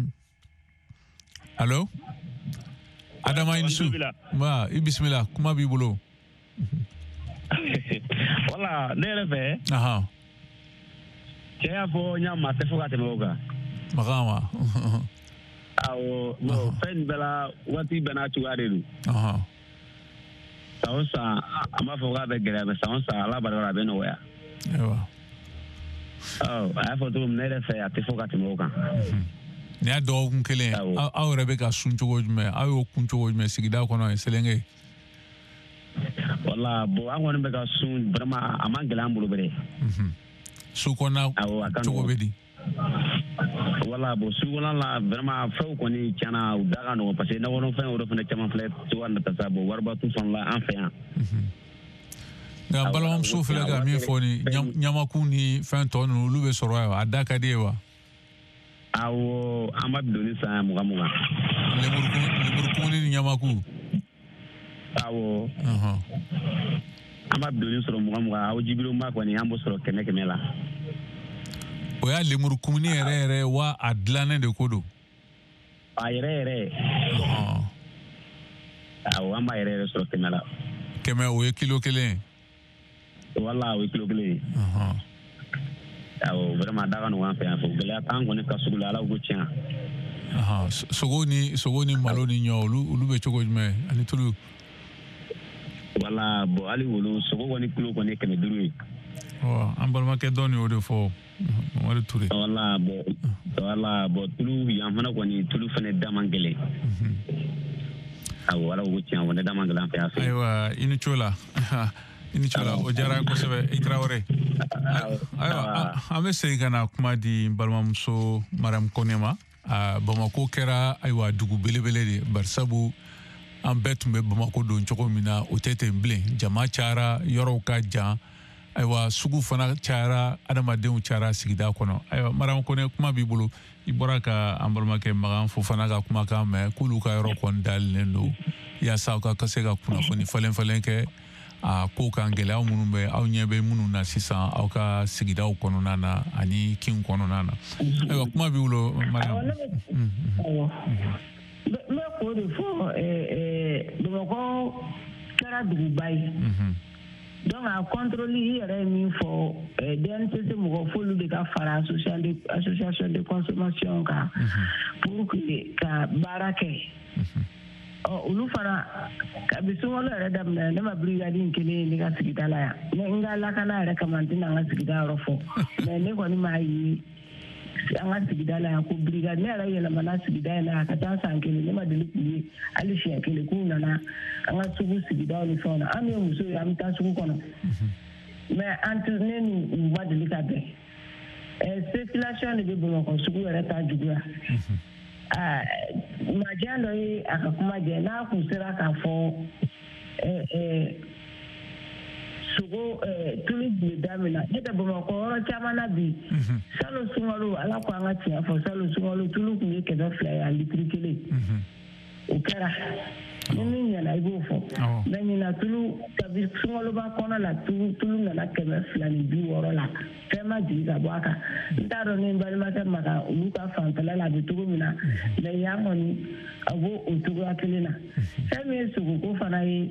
allo Adama i ni su wa i bisimila kuma b'i bolo wala ne yɛrɛ fɛ aha cɛ y'a fɔ n y'a ma tɛ fo ka tɛmɛ o kan makan wa awɔ bon fɛn bɛɛ la waati bɛɛ n'a cogoya de don san o san an b'a fɔ k'a bɛ gɛlɛya mɛ san o san ala barika la a bɛ nɔgɔya ayiwa a y'a fɔ cogo min ne yɛrɛ fɛ a tɛ fo ka tɛmɛ o kan nin y'a dɔgɔkun kelen aw yɛrɛ bɛ ka sun cogo jumɛn aw y'o kun cogo jumɛn sigida kɔnɔ yen Selenge wala bon an kɔni bɛ ka sun vraiment a man gɛlɛn an bolo bɛrɛ su kɔnɔna cogo bɛ di wala bon su kɔnɔna la vraiment fɛnw kɔni tiɲɛna u da ka nɔgɔn parce que nakɔnɔfɛn yɛrɛ fana caman filɛ cogoya na ta sa bon wariba t'u fana la an fɛ yan nka balimamuso filɛ ka min fɔ ni ɲamaku ni fɛn tɔ ninnu olu bɛ sɔrɔ yan a da ka di ye wa awɔ an b'a doni san mugan mugan lemurukumuni ni ɲamaku awɔ an b'a doni sɔrɔ mugan mugan aw jibilenba kɔni an b'o sɔrɔ kɛmɛ kɛmɛ la o y'a lemurukumuni yɛrɛ yɛrɛ wa a dilannen de ko don a yɛrɛ yɛrɛ awɔ an b'a yɛrɛ yɛrɛ sɔrɔ kɛmɛ la kɛmɛ o ye kilo kelen wala o ye kilo kelen awɔ vraiment da ka nɔgɔn an fɛ yan fɔ gɛlɛya t'an kɔni ka sugu la ala ko tiɲɛ sogo ni sogo ni malo ni ɲɔ olu olu bɛ cogo jumɛn ani tulu wala bon hali wolo sogo kɔni kilo kɔni ye kɛmɛ duuru ye an balimakɛ dɔ ni o de fɔ Mamadu Ture wala bon wala bon tulu yan fana kɔni tulu fana da man gɛlɛn awɔ ala ko tiɲɛ o ne da man gɛlɛn an fɛ yan fɛ ayiwa i ni co la i ni co la o diyara kosɛbɛ i Traore ayiwa an bɛ segin ka na kuma di n balimamuso Mariam Kone ma Bamako kɛra ayiwa dugu belebele de barisabu an bɛɛ tun bɛ Bamako don cogo min na o tɛ ten bilen jama cayara yɔrɔw ka jan ayiwa sugu fana cayara adamadenw cayara sigida kɔnɔ ayiwa Mariam Kone kuma b'i bolo i bɔra ka an balimakɛ Magan Fofana ka kumakan mɛn k'olu ka yɔrɔ kɔni dalilen don yaasa aw ka se ka kunnafoni falen falen kɛ a ko kan gɛlɛyaw minnu bɛ aw ɲɛ bɛ minnu na sisan aw ka sigidaw kɔnɔna na ani kin kɔnɔna na ayiwa kuma b'i bolo Mariam n bɛ k'o de fɔ Bamakɔ kɛra duguba ye donc a contrôle i yɛrɛ ye min fɔ D N C C mɔgɔ f'olu de ka fara association de consommation kan pour que ka baara kɛ olu fana kabi sunkalo yɛrɛ daminɛ ne ma brigade in kelen ne ka sigida la yan ne n ka lakana yɛrɛ kama n tɛna an ka sigida yɔrɔ fɔ mais ne kɔni m'a ye an ka sigida la yan ko brigade ne yɛrɛ yɛlɛmana sigida in na ka taa san kelen ne ma deli k'u ye hali siɲɛ kelen k'u nana an ka sugu sigidaw ni fɛnw na an ye muso ye an bɛ taa sugu kɔnɔ mais entre ne ni wa de ka be eh circulation de bebo ko sugu era ta jugura ah ma jando yi akakuma je na ku sira ka fo eh eh sugu eh tuli de damina ita bebo ko oro chama na bi salo sungalo ala ko anga tia fo salo sungalo tulu ku ke da fly ya litrikele ukara nini yana ibo fo na nyina tulu tabi sungalo ba kona la tulu tulu na keme flani bi woro la tema jiga bwaka ndaro ni mbali mata maka uluka fantala la bitugo mina le yamoni abo utugo akelina sami sugu ko fana yi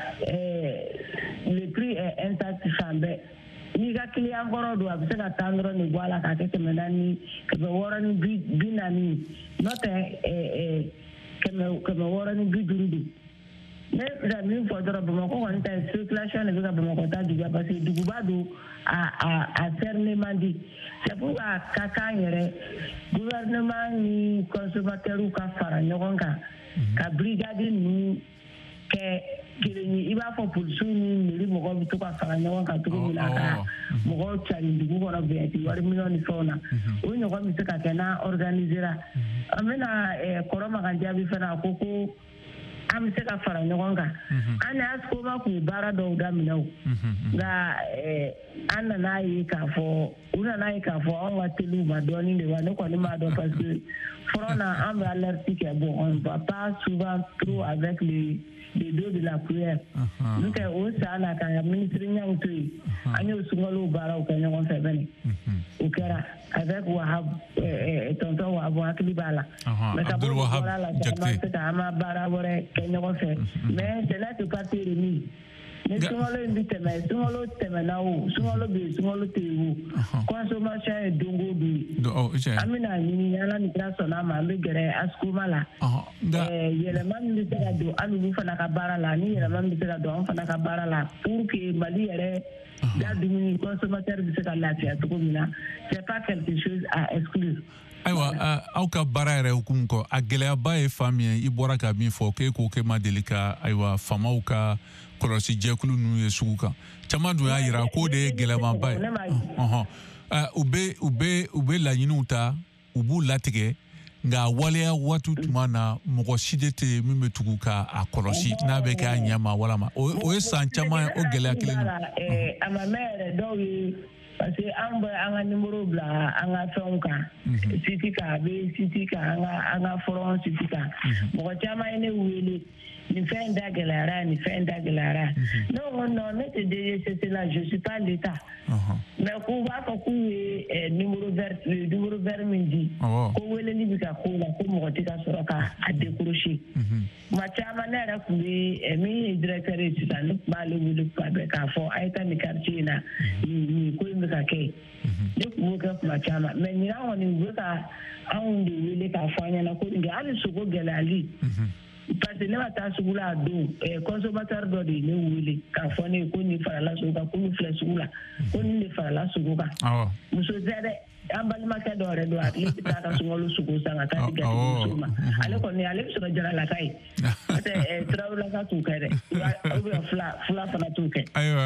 eh le prix est intact fambe ni ga client goro do abise ka tandro ni gwala ka ke menani ke be woro ni binani note eh eh keme keme woro ni bidurudi mais la même fois dans le Bamako on est circulation avec le Bamako ta du parce que du Bado a a a fermement dit c'est pour à kaka yere gouvernement ni consommateur ou ka fara nyogonga ka brigade ni ke keleni iba fo pulsu ni ni mo ko to ka fara nyogonga to ko la ka mo ko chali du ko na be ti wari million fona o nyogo mi se ka kana organizera amena e koroma kan jabi fana koko am se ka fara ɲɔgɔn kan an y'a ko ma kun baara dɔw daminɛ o nka an nana ye k'a fɔ u nana ye k'a fɔ anw ka teliw ma dɔɔnin de wa ne kɔni m'a dɔn parce que fɔlɔ na an bɛ alerte kɛ bon on va pas souvent trop avec les les deux de la prière n'o tɛ o san na ka ministre ɲɛw to yen an y'o sunkalow baaraw kɛ ɲɔgɔn fɛ bɛnɛ o kɛra avec wahab tonton wahab hakili b'a la mais ka bɔ bɔra la caman se ka an ma baara wɛrɛ kɛ ɲɔgɔn fɛ mais c'est là que parti remis ni sunkalo in bi tɛmɛ sunkalo tɛmɛna o sunkalo bɛ yen sunkalo tɛ yen o consommation ye don o don ye an bɛna ɲini ala ni kira sɔnna ma an bɛ gɛrɛ askoma la yɛlɛma min bɛ se ka don an olu fana ka baara la ni yɛlɛma min bɛ se ka don an fana ka baara la pour que mali yɛrɛ da dumuni consommateur bɛ se ka lafiya cogo min na c'est pas quelque chose à exclure. Ayiwa aw ka baara yɛrɛ hukumu kɔ a gɛlɛyaba ye fan min ye i bɔra ka min fɔ k'e ko k'e ma deli ka ayiwa faamaw ka kɔlɔsi jɛkulu ninnu ye sugu kan caman dun y'a yira k'o de ye gɛlɛyamaba ye u bɛ u bɛ u bɛ laɲiniw ta u b'u latigɛ nka waleya waati tuma na mɔgɔ si de tɛ min bɛ tugu ka a kɔlɔsi n'a bɛ kɛ a ɲɛ ma walama o ye san caman ye o gɛlɛya kelen don. a ma mɛn yɛrɛ dɔw ye parce que an bɛ an ka numéro bila an ka fɛnw kan site kan a bɛ site kan an ka an ka forum site kan mɔgɔ caman ye ne wele nin fɛn da gɛlɛyara nin fɛn da gɛlɛyara ne ko non ne tɛ D G C C la je suis pas l'État mais k'u b'a fɔ k'u ye numéro vert numéro vert min di ko weleli bɛ ka k'o la ko mɔgɔ tɛ ka sɔrɔ ka a décrocher tuma caman ne yɛrɛ tun bɛ min ye directeur ye sisan ne tun b'ale wele kuma bɛɛ k'a fɔ a ye taa nin quartier in na nin nin ko in bɛ ka kɛ ne tun b'o kɛ kuma caman mais ɲinan kɔni u bɛ ka anw de wele k'a fɔ an ɲɛna ko nin kɛ hali sogo gɛlɛyali parce que ne ma taa sugu la a don consommateur dɔ de ye ne wele k'a fɔ ne ye ko nin farala sogo kan ko nin filɛ sugu la ko nin de farala sogo kan muso tɛ dɛ an balimakɛ dɔ yɛrɛ don a tile tɛ taa ka sunkalo sogo san ka taa di gɛrɛ muso ma ale kɔni ale bɛ sɔrɔ jaralaka ye n'o tɛ tarawelelaka t'u kɛ dɛ ou fila fila fana t'u kɛ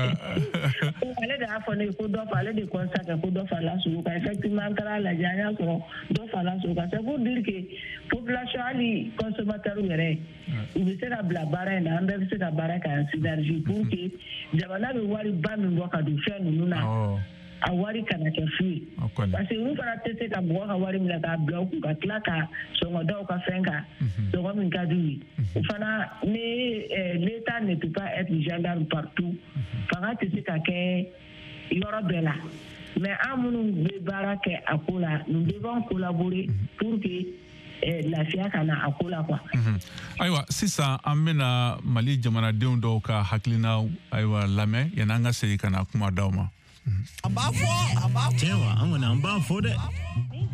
ale de y'a fɔ ne ye ko dɔ fa ale de constate ko dɔ farala sogo kan effectivement an taara lajɛ an y'a sɔrɔ dɔ farala sogo kan c'est pour dire que population hali consommateur yɛrɛ u bɛ se ka bila baara in na an bɛɛ bɛ se ka baara kɛ en synergie pour que jamana bɛ wari ba min bɔ ka don fɛn ninnu na a wari kana kɛ fu ye parce que olu fana tɛ se ka mɔgɔ ka wari minɛ k'a bila u kun ka tila ka sɔngɔdaw ka fɛn kan sɔngɔ min ka d'u ye o fana ni l'État ne peut pas être gendarme partout fanga tɛ se ka kɛ yɔrɔ bɛɛ la mais an minnu bɛ baara kɛ a ko la nous devons collaborer pour que lafiya kana a ko la quoi. Ayiwa sisan an bɛna Mali jamanadenw dɔw ka hakilina ayiwa lamɛn yanni an ka segin ka na kuma d'aw ma. Cewa an wani an ba fo dɛ.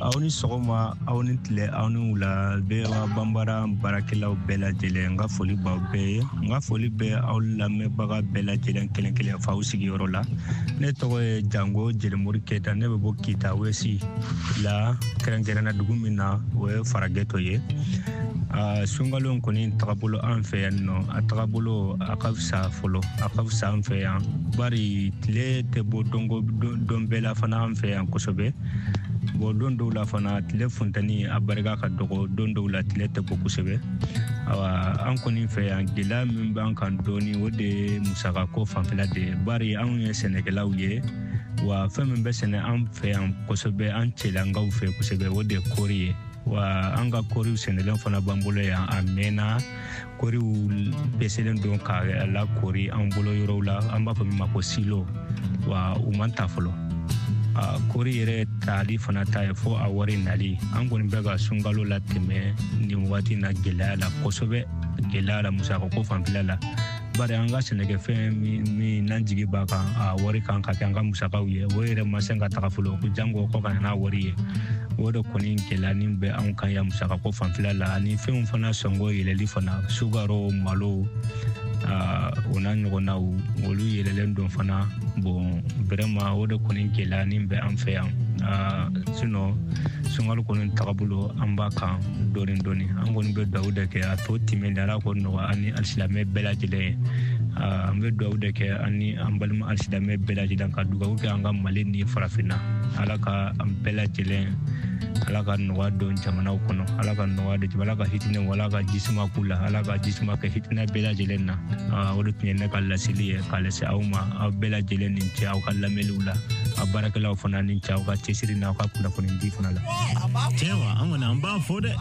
aw ni sɔgɔma aw ni tile aw ni wula bɛɛ wa banbara baarakɛlaw bɛɛ lajɛlen n ka foli b'aw bɛɛ ye n ka foli bɛ aw lamɛnbaga bɛɛ lajɛlen kelen kelen fa aw sigiyɔrɔ la ne tɔgɔ ye Jango Jelemori Keyita ne bɛ bɔ Kita Wesi la kɛrɛnkɛrɛnna dugu min na o ye Faragɛtɔ ye a sunkalo kɔni tagabolo an fɛ yan nɔ a tagabolo a ka fisa fɔlɔ a ka fisa an fɛ yan bari tile tɛ bɔ don bɛɛ la fana an fɛ yan kosɛbɛ bon don dɔw la fana tile funtani a barika ka dɔgɔ don dɔw la tile tɛ bɔ kosɛbɛ awa an kɔni fɛ yan gɛlɛya min b'an kan dɔɔni o de ye musakako fanfɛla de ye bari anw ye sɛnɛkɛlaw ye wa fɛn min bɛ sɛnɛ an fɛ yan kosɛbɛ an cɛlankaw fɛ kosɛbɛ o de ye kɔɔri ye wa an ka kɔɔriw sɛnɛlen fana b'an bolo yan a mɛnna kɔɔriw peselen don ka la kɔɔri an bolo yɔrɔw la an b'a fɔ min ma ko silo wa u man ta fɔlɔ a kɔɔri yɛrɛ tali fana ta ye fo a wari nali an kɔni bɛ ka sunkalo la tɛmɛ nin waati na gɛlɛya la kosɛbɛ gɛlɛya la musakako fanfɛla la bari an ka sɛnɛkɛfɛn min n'an jigi b'a kan a wari kan ka kɛ an ka musakaw ye o yɛrɛ ma se ka taga fɔlɔ ko jango kɔ ka n'a wari ye o de kɔni gɛlɛyani bɛ anw kan yan musakako fanfɛla la ani fɛnw fana sɔngɔ yɛlɛli fana sukaro malo o n'a ɲɔgɔnnaw olu yɛlɛlen don fana bon vraiment o de kɔni gɛlɛyani bɛ an fɛ yan sinon sunkalo kɔni tagabolo an b'a kan dɔɔni dɔɔni an kɔni bɛ dugawu de kɛ a tɔ timɛ ala ko nɔgɔya ani alisilamɛ bɛɛ lajɛlen ye an bɛ dugawu de kɛ ani an balima alisilamɛ bɛɛ lajɛlen ka dugawu kɛ an ka Mali ni farafinna ala ka an bɛɛ lajɛlen ala ka nɔgɔya don jamanaw kɔnɔ ala ka nɔgɔya don jamana ka hitinɛ wala ka jisuma k'u la ala ka jisuma kɛ hitinɛ bɛɛ lajɛlen na o de tun ye ne ka laseli ye k'a lase aw ma aw bɛɛ lajɛlen ni cɛ aw ka lamɛnliw la a baarakɛlaw fana ni cɛ aw ka cɛsiri n'aw ka kunnafoni di fana la cɛ wa an kɔni an b'a fɔ dɛ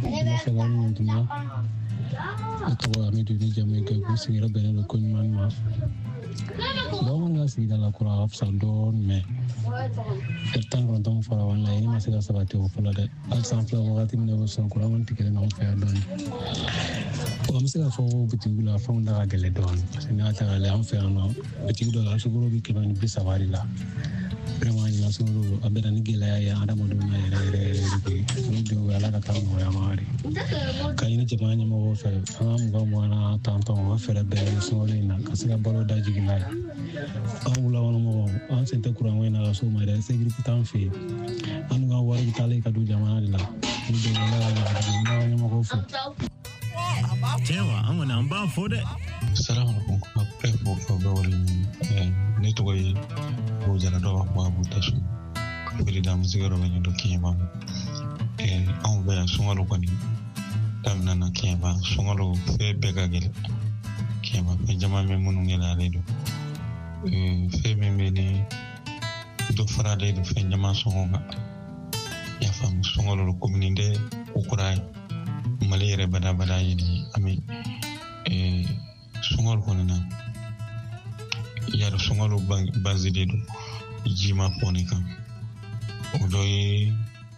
a tɔgɔ Amidu ni jamu kɛ k'u sigira bɛnnen don ko ɲuman ma bamananw ka sigida la kura ka fisa dɔɔni mɛ ɛri tan kɔnɔntɔn fara wani laɲini ma se ka sabati o fɔlɔ dɛ halisa an filɛ wagati min na ko sisan kura kɔni tɛ kelen na anw fɛ yan dɔɔni an bɛ se ka fɔ butigiw la fɛnw da ka gɛlɛn dɔɔni parce que n'i y'a ta k'a lajɛ an fɛ yan nɔ butigi dɔ la sukaro bɛ kɛmɛ ni bi saba de la vraiment ɲinan sukaro a bɛ na ni gɛlɛya ye adamadenw na yɛrɛ yɛrɛ yɛrɛ de olu denw ala ka taa nɔgɔya ma de ka ɲini jamana ɲɛmɔgɔw fɛ an ka mugan mugan na tantɔn an fɛɛrɛ bɛɛ sunkalo in na ka se ka balo da jigin n'a ye an wulakɔnɔmɔgɔw an sen tɛ kuran ko in na ka s'o ma dɛ sécurité t'an fɛ yen an dun ka wari bɛ taalen ka don jamana de la olu denw ala ka ɲagali an ka ɲɛmɔgɔw fo cɛ wa an kɔni an b'a fɔ dɛ salamaleykum kuma bɛɛ fɔ fɔ bɛɛ wale ne tɔgɔ ye Bojara dɔw b'a fɔ Abu Tasu président musigiyɔrɔ bɛ ɲɛdɔn Kiyɛnba anw fɛ yan sunkalo kɔni daminɛ na Kiyɛnba sunkalo fɛn bɛɛ ka gɛlɛn Kiyɛnba fɛn caman bɛ minnu gɛlɛyalen don fɛn min bɛ ni dɔ faralen don fɛn caman sɔngɔ kan i y'a faamu sunkalo komini tɛ ko kura ye Mali yɛrɛ badabada ye ni ami sunkalo kɔni na yaro sunkalo basé don jima poni kan o dɔ ye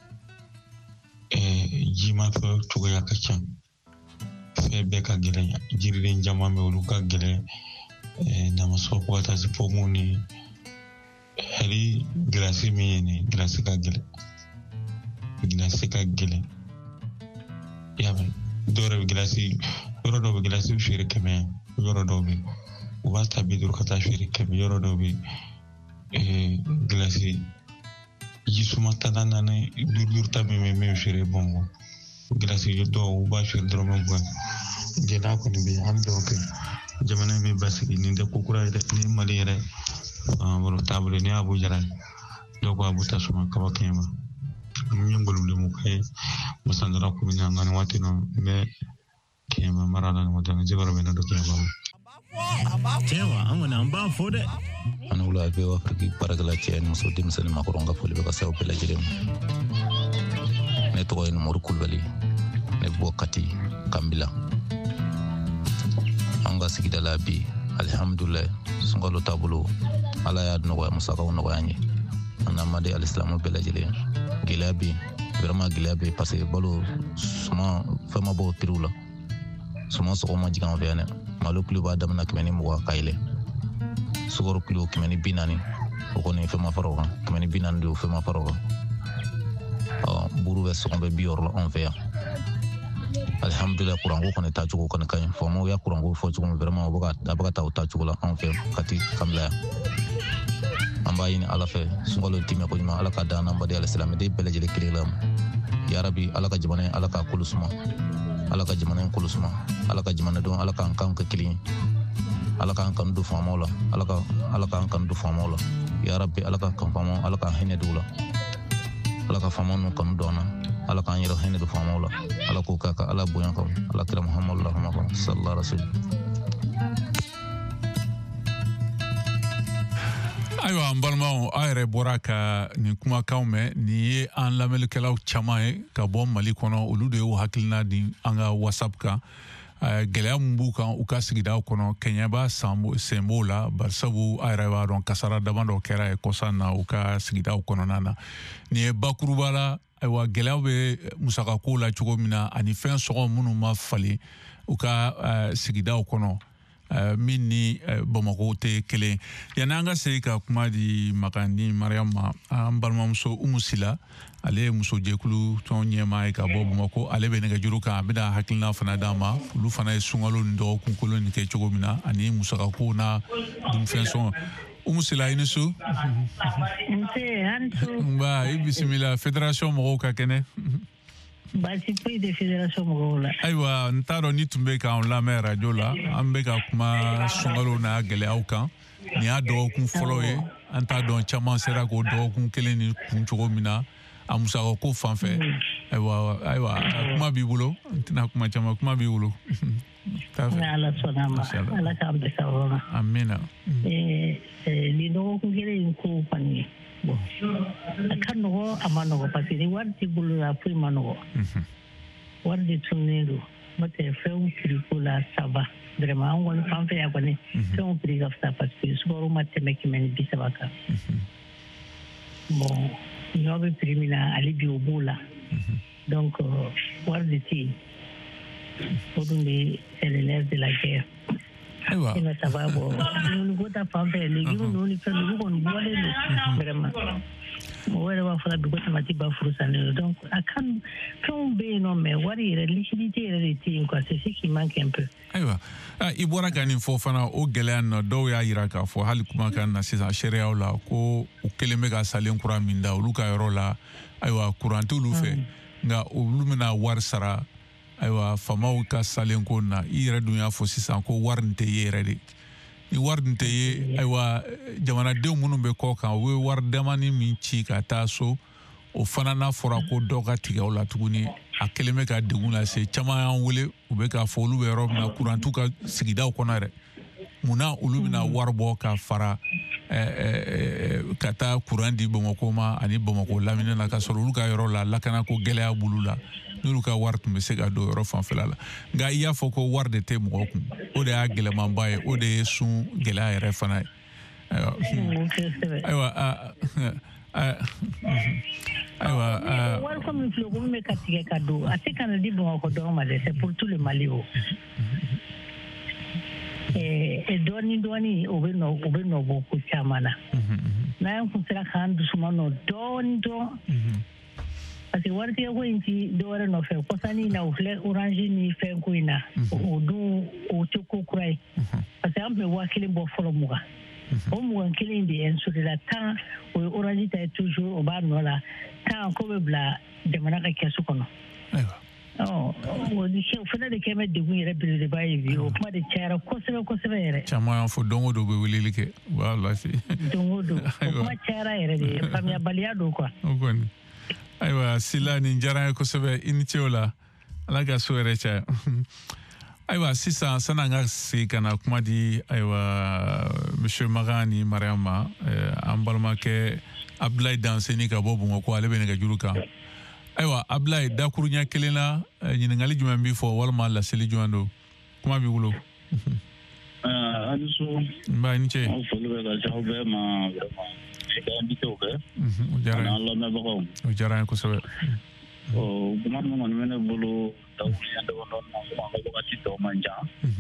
jima fɛ cogoya ka ca fɛn bɛɛ ka gɛlɛn jiriden caman bɛ olu ka gɛlɛn namasɔrɔ fo ka taa se pomu ni hali gilasi min ye nin gilasi ka gɛlɛn gilasi ka gɛlɛn i y'a mɛn dɔw yɛrɛ bɛ gilasi yɔrɔ dɔw bɛ gilasi feere kɛmɛ yɔrɔ dɔw bɛ u b'a ta bi duuru ka taa feere kɛmɛ yɔrɔ dɔw bɛ gilasi jisuma ta da naani duuru duuru ta min bɛ min feere bɔn gilasi dɔw u b'a feere dɔrɔmɛ mugan gɛlɛya kɔni bɛ yen an bɛ dɔw kɛ jamana in bɛ basigi nin tɛ ko kura ye dɛ ni Mali yɛrɛ bolo taabolo ni Abu Jara ye dɔw ko Abu Tasuma kaba Kiyɛnba n ye ngolole mu kɛ masandara komini an ka nin waati nɔ n bɛ Kiyɛnba mara la nin waati n jigiyɔrɔ bɛ ne don Kiyɛnba ma. cɛ wa an kɔni an b'a fɔ dɛ an wula bɛɛ wa Afiriki baarakɛla cɛ ni muso denmisɛnnin maakɔrɔ n ka foli bɛ ka se aw bɛɛ lajɛlen ma ne tɔgɔ ye Numoru Kulubali ne bɔ Kati Kanbila an ka sigida la bi alihamudulayi sunkalo taabolo ala y'a nɔgɔya musakaw nɔgɔya an ye an n'an ma di alisilamu bɛɛ lajɛlen gɛlɛya bɛ yen vraiment gɛlɛya bɛ yen parce que balo suma fɛn ma bɔ prix la suma sɔgɔ ma jigin an fɛ yan dɛ malo kilo b'a daminɛ kɛmɛ ni mugan ka yɛlɛ sukaro kilo kɛmɛ ni bi naani o kɔni fɛn ma fara o kan kɛmɛ ni bi naani de o fɛn ma fara o kan ɔ buru bɛ sɔgɔn bɛ bi yɔrɔ la anw fɛ yan alhamdulillah kuranko kɔni tacogo kɔni ka ɲi faamaw y'a kuranko fɔ cogo min vraiment a bɛ ka a bɛ ka taa o tacogo la anw fɛ Kati Kamila yan an b'a ɲini ala fɛ sunkalo timɛ ko ɲuman ala ka d'an n'an baden alisilamɛden bɛɛ lajɛlen kelen la ya rabi ala ka jamana in ala ka kolo suma ala ka jamana in kolo suma ala ka jamana don ala k'an kan kɛ kelen ye ala k'an kanu don faamaw la ala ka ala k'an kanu don faamaw la ya rabi ala ka kan faamaw ala k'an hinɛ don u la ala ka faamaw n'u kanu don an na ala k'an yɛrɛ hinɛ don faamaw la ala k'o kɛ ka ala bonya kan ala kira muhamadu lahama kan sallallahu alaihi wasallam. Ayiwa an balimaw a yɛrɛ bɔra ka nin kumakanw mɛn nin ye an lamɛnnikɛlaw caman ye ka bɔ Mali kɔnɔ olu de y'o hakilina di an ka WhatsApp kan gɛlɛya min b'u kan u ka sigidaw kɔnɔ kɛɲɛba sen b'o la barisabu a yɛrɛ b'a dɔn kasara dama dɔ kɛra ye kɔsan na u ka sigidaw kɔnɔna na nin ye bakuruba la ayiwa gɛlɛyaw bɛ musakako la cogo min na ani fɛn sɔngɔ minnu ma falen u ka sigidaw kɔnɔ Uh, min ni uh, Bamako tɛ kelen yani an ka segin ka kuma di Magani Mariam ma an balimamuso Umu Sila ale ye muso jɛkulu tɔn ɲɛmaa ye ka bɔ Bamako ale bɛ nɛgɛjuru kan a bɛna hakilina fana d'a ma olu fana ye sunkalo ni dɔgɔkun kolon nin kɛ cogo min na ani musakako n'a dunfɛn sɔngɔ Umu Sila i ni su nba i bisimila fédération mɔgɔw ka kɛnɛ Basi foyi de fédération mɔgɔw la. Ayiwa n t'a dɔn ni tun bɛ k'an lamɛn radio la an bɛ ka kuma sunkalo n'a gɛlɛyaw kan nin y'a dɔgɔkun fɔlɔ ye an t'a dɔn caman sera k'o dɔgɔkun kelen ni kun cogo min na a musakako fan fɛ ayiwa ayiwa kuma b'i bolo n tɛna kuma caman kuma b'i bolo. Ni ala sɔnna ma ala k'an bɛn sababa ma. Amina. Nin dɔgɔkun kelen in ko kɔni a ka nɔgɔ a ma nɔgɔ parce que ni wari t'i bolo la foyi ma nɔgɔ wari de tunnen don n'o tɛ fɛnw prix ko la ça va vraiment an kɔni fan fɛ yan kɔni fɛnw prix ka fisa parce que sukaro ma tɛmɛ kɛmɛ ni bi saba kan bon ɲɔ bɛ prix min na ale bi o b'o la donc wari de tɛ yen o dun bɛ c'est le nerf de la guerre. Ayiwa ina sababu ni ko ta fan fɛ légumes ninnu ni fɛn ninnu kɔni bɔlen don vraiment mɔgɔ yɛrɛ b'a fɔ la bi ko tamati ba furu sannen don donc a kan fɛnw bɛ yen nɔ mais wari yɛrɛ liquidité yɛrɛ de tɛ yen quoi c'est ce qui manque un peu. Ayiwa i bɔra ka nin fɔ fana o gɛlɛya na dɔw y'a jira k'a fɔ hali kumakan na sisan sariyaw la ko u kelen bɛ ka salen kura min da olu ka yɔrɔ la ayiwa courant t'olu fɛ nka olu bɛna wari sara ayiwa faamaw ka salen ko na i yɛrɛ dun y'a fɔ sisan ko wari nin tɛ ye yɛrɛ de ni wari nin tɛ ye ayiwa jamanadenw minnu bɛ kɔ kan u bɛ wari damani min ci ka taa so o fana n'a fɔra ko dɔ ka tigɛ o la tuguni a kelen bɛ ka degun lase caman y'an wele u bɛ k'a fɔ olu bɛ yɔrɔ min na courant t'u ka sigidaw kɔnɔ yɛrɛ munna olu bɛna wari bɔ ka fara ka taa courant di Bamako ma ani Bamako lamini na ka sɔrɔ olu ka yɔrɔ la lakana ko gɛlɛya b'olu la n'olu ka wari tun bɛ se ka don yɔrɔ fanfɛla la nka i y'a fɔ ko wari de tɛ mɔgɔ kun o de y'a gɛlɛmanba ye o de ye sun gɛlɛya yɛrɛ fana ye ayiwa ayiwa wari ko min filɛ ko min bɛ ka tigɛ ka don a tɛ ka na di Bamakɔ dɔrɔn ma dɛ c'est pour tout le Mali o dɔɔni dɔɔni o bɛ nɔ o bɛ nɔ bɔ ko caman na n'an kun sera k'an dusuma nɔ dɔɔni dɔrɔn parce que waritigɛ ko in ti dɔwɛrɛ nɔfɛ kɔsani na o filɛ orange ni fɛn ko in na o dun o tɛ ko kura ye parce que an tun bɛ waa kelen bɔ fɔlɔ mugan o mugan kelen de instauré la tan o ye orange ta ye toujours o b'a nɔ la tan ko bɛ bila jamana ka kɛsu kɔnɔ o fana de kɛ bɛ degun yɛrɛ belebeleba ye bi o kuma de cayara kosɛbɛ kosɛbɛ yɛrɛ caman y'a fɔ don o don u bɛ weleli kɛ u b'a lase don o don o kuma cayara yɛrɛ de faamuyabaliya don quoi o kɔni ayiwa Sila nin diyara n ye kosɛbɛ i ni ce o la ala ka so yɛrɛ caya ayiwa sisan san'an ka segin ka na kuma di ayiwa monsieur Magan ni Mariam ma an balimakɛ Abdulayi Danseni ka bɔ Bamakɔ ale bɛ nɛgɛjuru kan ayiwa Abdulayi dakuru ɲɛ kelen na ɲininkali jumɛn b'i fɔ walima laseli jumɛn don kuma b'i bolo. a ni su. nba i ni ce. an foli bɛ ka c'aw bɛɛ ma vraiment. ka invité o kɛ. o diyara n ye. an lamɛnbagaw. o diyara n ye kosɛbɛ. ɔ kuma min kɔni bɛ ne bolo dakuru ɲɛ dɔɔni na komi an ka wagati tɔ man ca.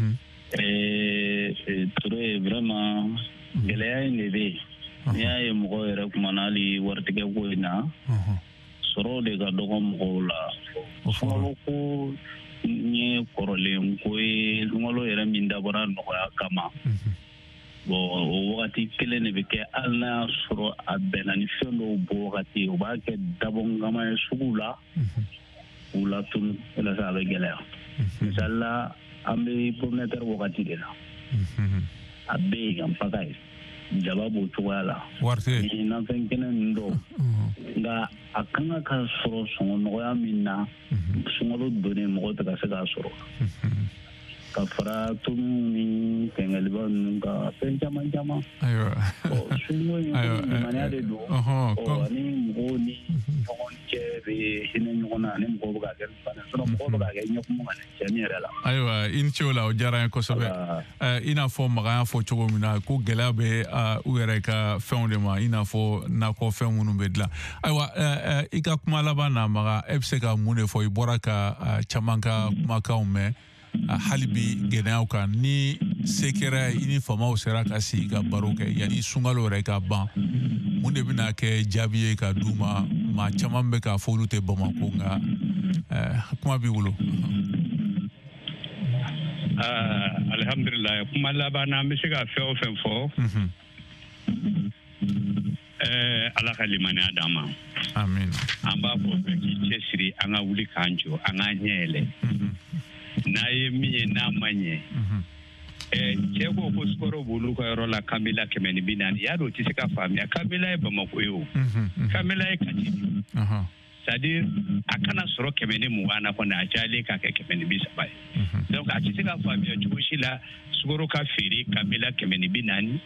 Ture vraiment gɛlɛya in de bɛ yen. n'i y'a ye mɔgɔ yɛrɛ kumana hali waritigɛ ko in na. soro de ga dogom gola solo ko ni korole ko e ngolo era minda bora no ya kama bo o wakati kele ne beke alna soro abena ni fendo bo wakati o ba ke dabonga ma sugula ula tun ela sa be gela inshallah ambe prometer wakati de la abe gam pagai jawabu tuwala warte ni na fenkena ndo nga akanga ka soro songo no ya minna songo done mo ta ka se ka soro ka fara tum ni kengal ba nga penja manjama ayo songo ni mani ade do oho ko ni mo ni fonche be hinen ko na ni mo ga ga sana so mo ga ga ni ko mo ne chani rela ayo in chola o jara ko sobe ina fo maga fo chogo mina ko gela be u yere ka fond ma ina fo na ko fe munu bedla ayo ika kuma laba na maga epse ka mune fo ibora ka chamanka maka ume halibi genau kan ni sekera ini fama o sera ka si ka baroke yani sungalo re ka ban munde bina ke jabiye ka duma ma chamambe ka folu te boma ko nga kuma bi wulo ah alhamdulillah kuma laba na mi siga fe o fen fo eh ala kalimani adama amen amba ko ki chesiri anga wuli kanjo anga nyele na yemi na manye eh chego ko skoro bulu ko rola kamila kemeni binani yado tisika famia kamila e bamako yo kamila e kati aha c'est-à-dire akana soro kemeni mu ana ko na jale ka ke kemeni bisabai donc a tisika famia tushila skoro ka firi kamila kemeni binani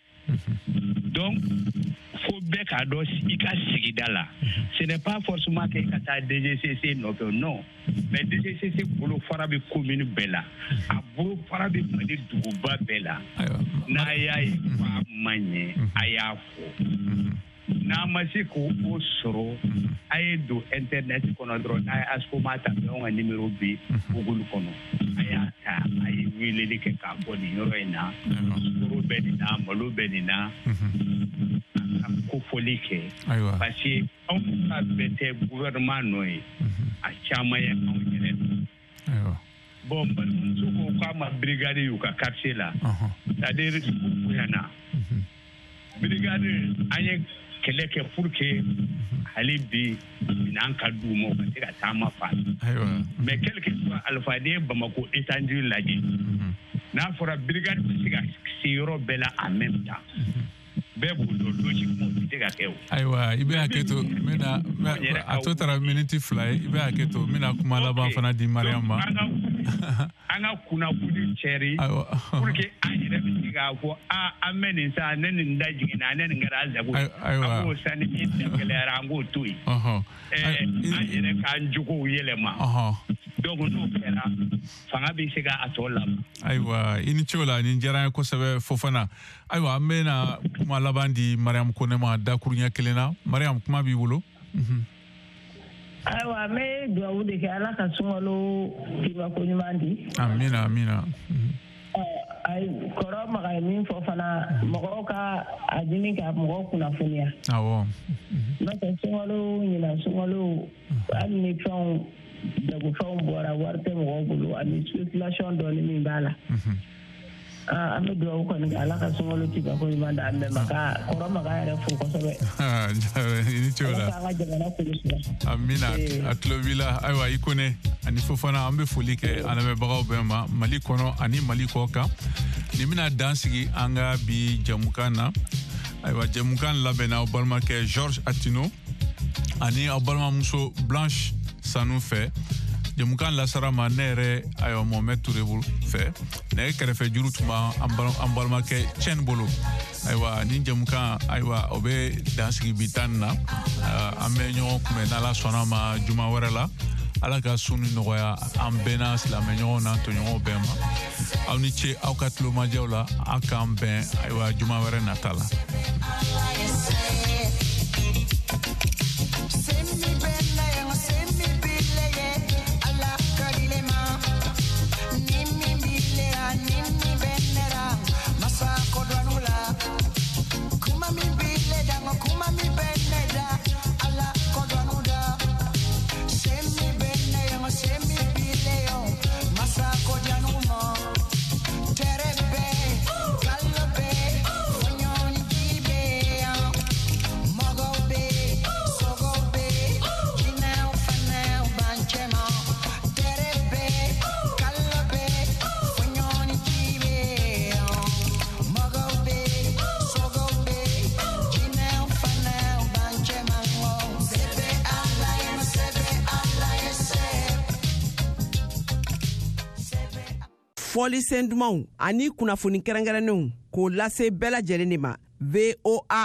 donc faut bien qu'à dos ika sigidala ce n'est pas forcément que kata D G C C non non mais D G C C bolo farabi commune bela a bolo farabi mali duguba bela na yayi fa manye ayafo na masiko osoro ayedo internet kono dro na asko mata on numéro B google kono ayata ayi wile ke ka boni yoroina soro benina malo benina ko folike parce que on a bete gouvernement noy a chama ya on yene ayo bon so ko kama brigade yu ka quartier là c'est-à-dire ko yana brigade anye keleke pour que halibi nan ka dumo ka tira tama fa ayo mais quelque soit alpha de bamako étendu laji na fora brigade siga siro bela en même temps bebo do logiquement tega kew aywa ibe aketo mina atotara minute fly ibe aketo mina kuma laba fana di mariama anga kuna kudi cherry pour que ayire biga ko a ameni sa nen ndaji na nen ngara zabu ko sani intelera ngo tui aha eh ayire kan juko yelema aha donc no kera fanga bi siga atola aywa ini chola ni njara ko sabe fofana aywa amena kuma labandi mariam konema da kurnya kelena mariam kuma bi wulo mhm aywa me do wude ke ala ka sungolo tiba ko nyumandi amina amina ay koro maga min fofana mogo ka ajini ka mogo kuna funia awo no ko sungolo nyina sungolo ani fon da go fon bora warte mogo bulu ani circulation do ni min bala mhm ah ame do ko ni ala ka sungolo tiba ko nyumanda ande maka koro maga ya fu ko sobe ah ini chola amina atlovila aywa ikone ani fofana ambe folike anabe bagaw bema mali kono ani mali koka ni mina dansigi anga bi jamukana aywa jamukan labena obalma ke George Atino ani obalma muso Blanche Sanou fait jamukan la sarama nere ayo Mohamed Touré bul fait ne kerefe jurutuma ambalma ke Chen Bolo aywa ni jamukan aywa obe dansigi bitanna amenyo kumena la sonama juma warela ala ka sunu noya ambena slamenyo na tonyo bema awni che awkatlo majawla akambe aywa juma wara natala Kuma mi bile da kuma mi beneda ala kodwanuda fɔli sen dumanw ani kunnafoni kɛrɛnkɛrɛnnenw k'o lase bɛɛ lajɛlen de ma. V O A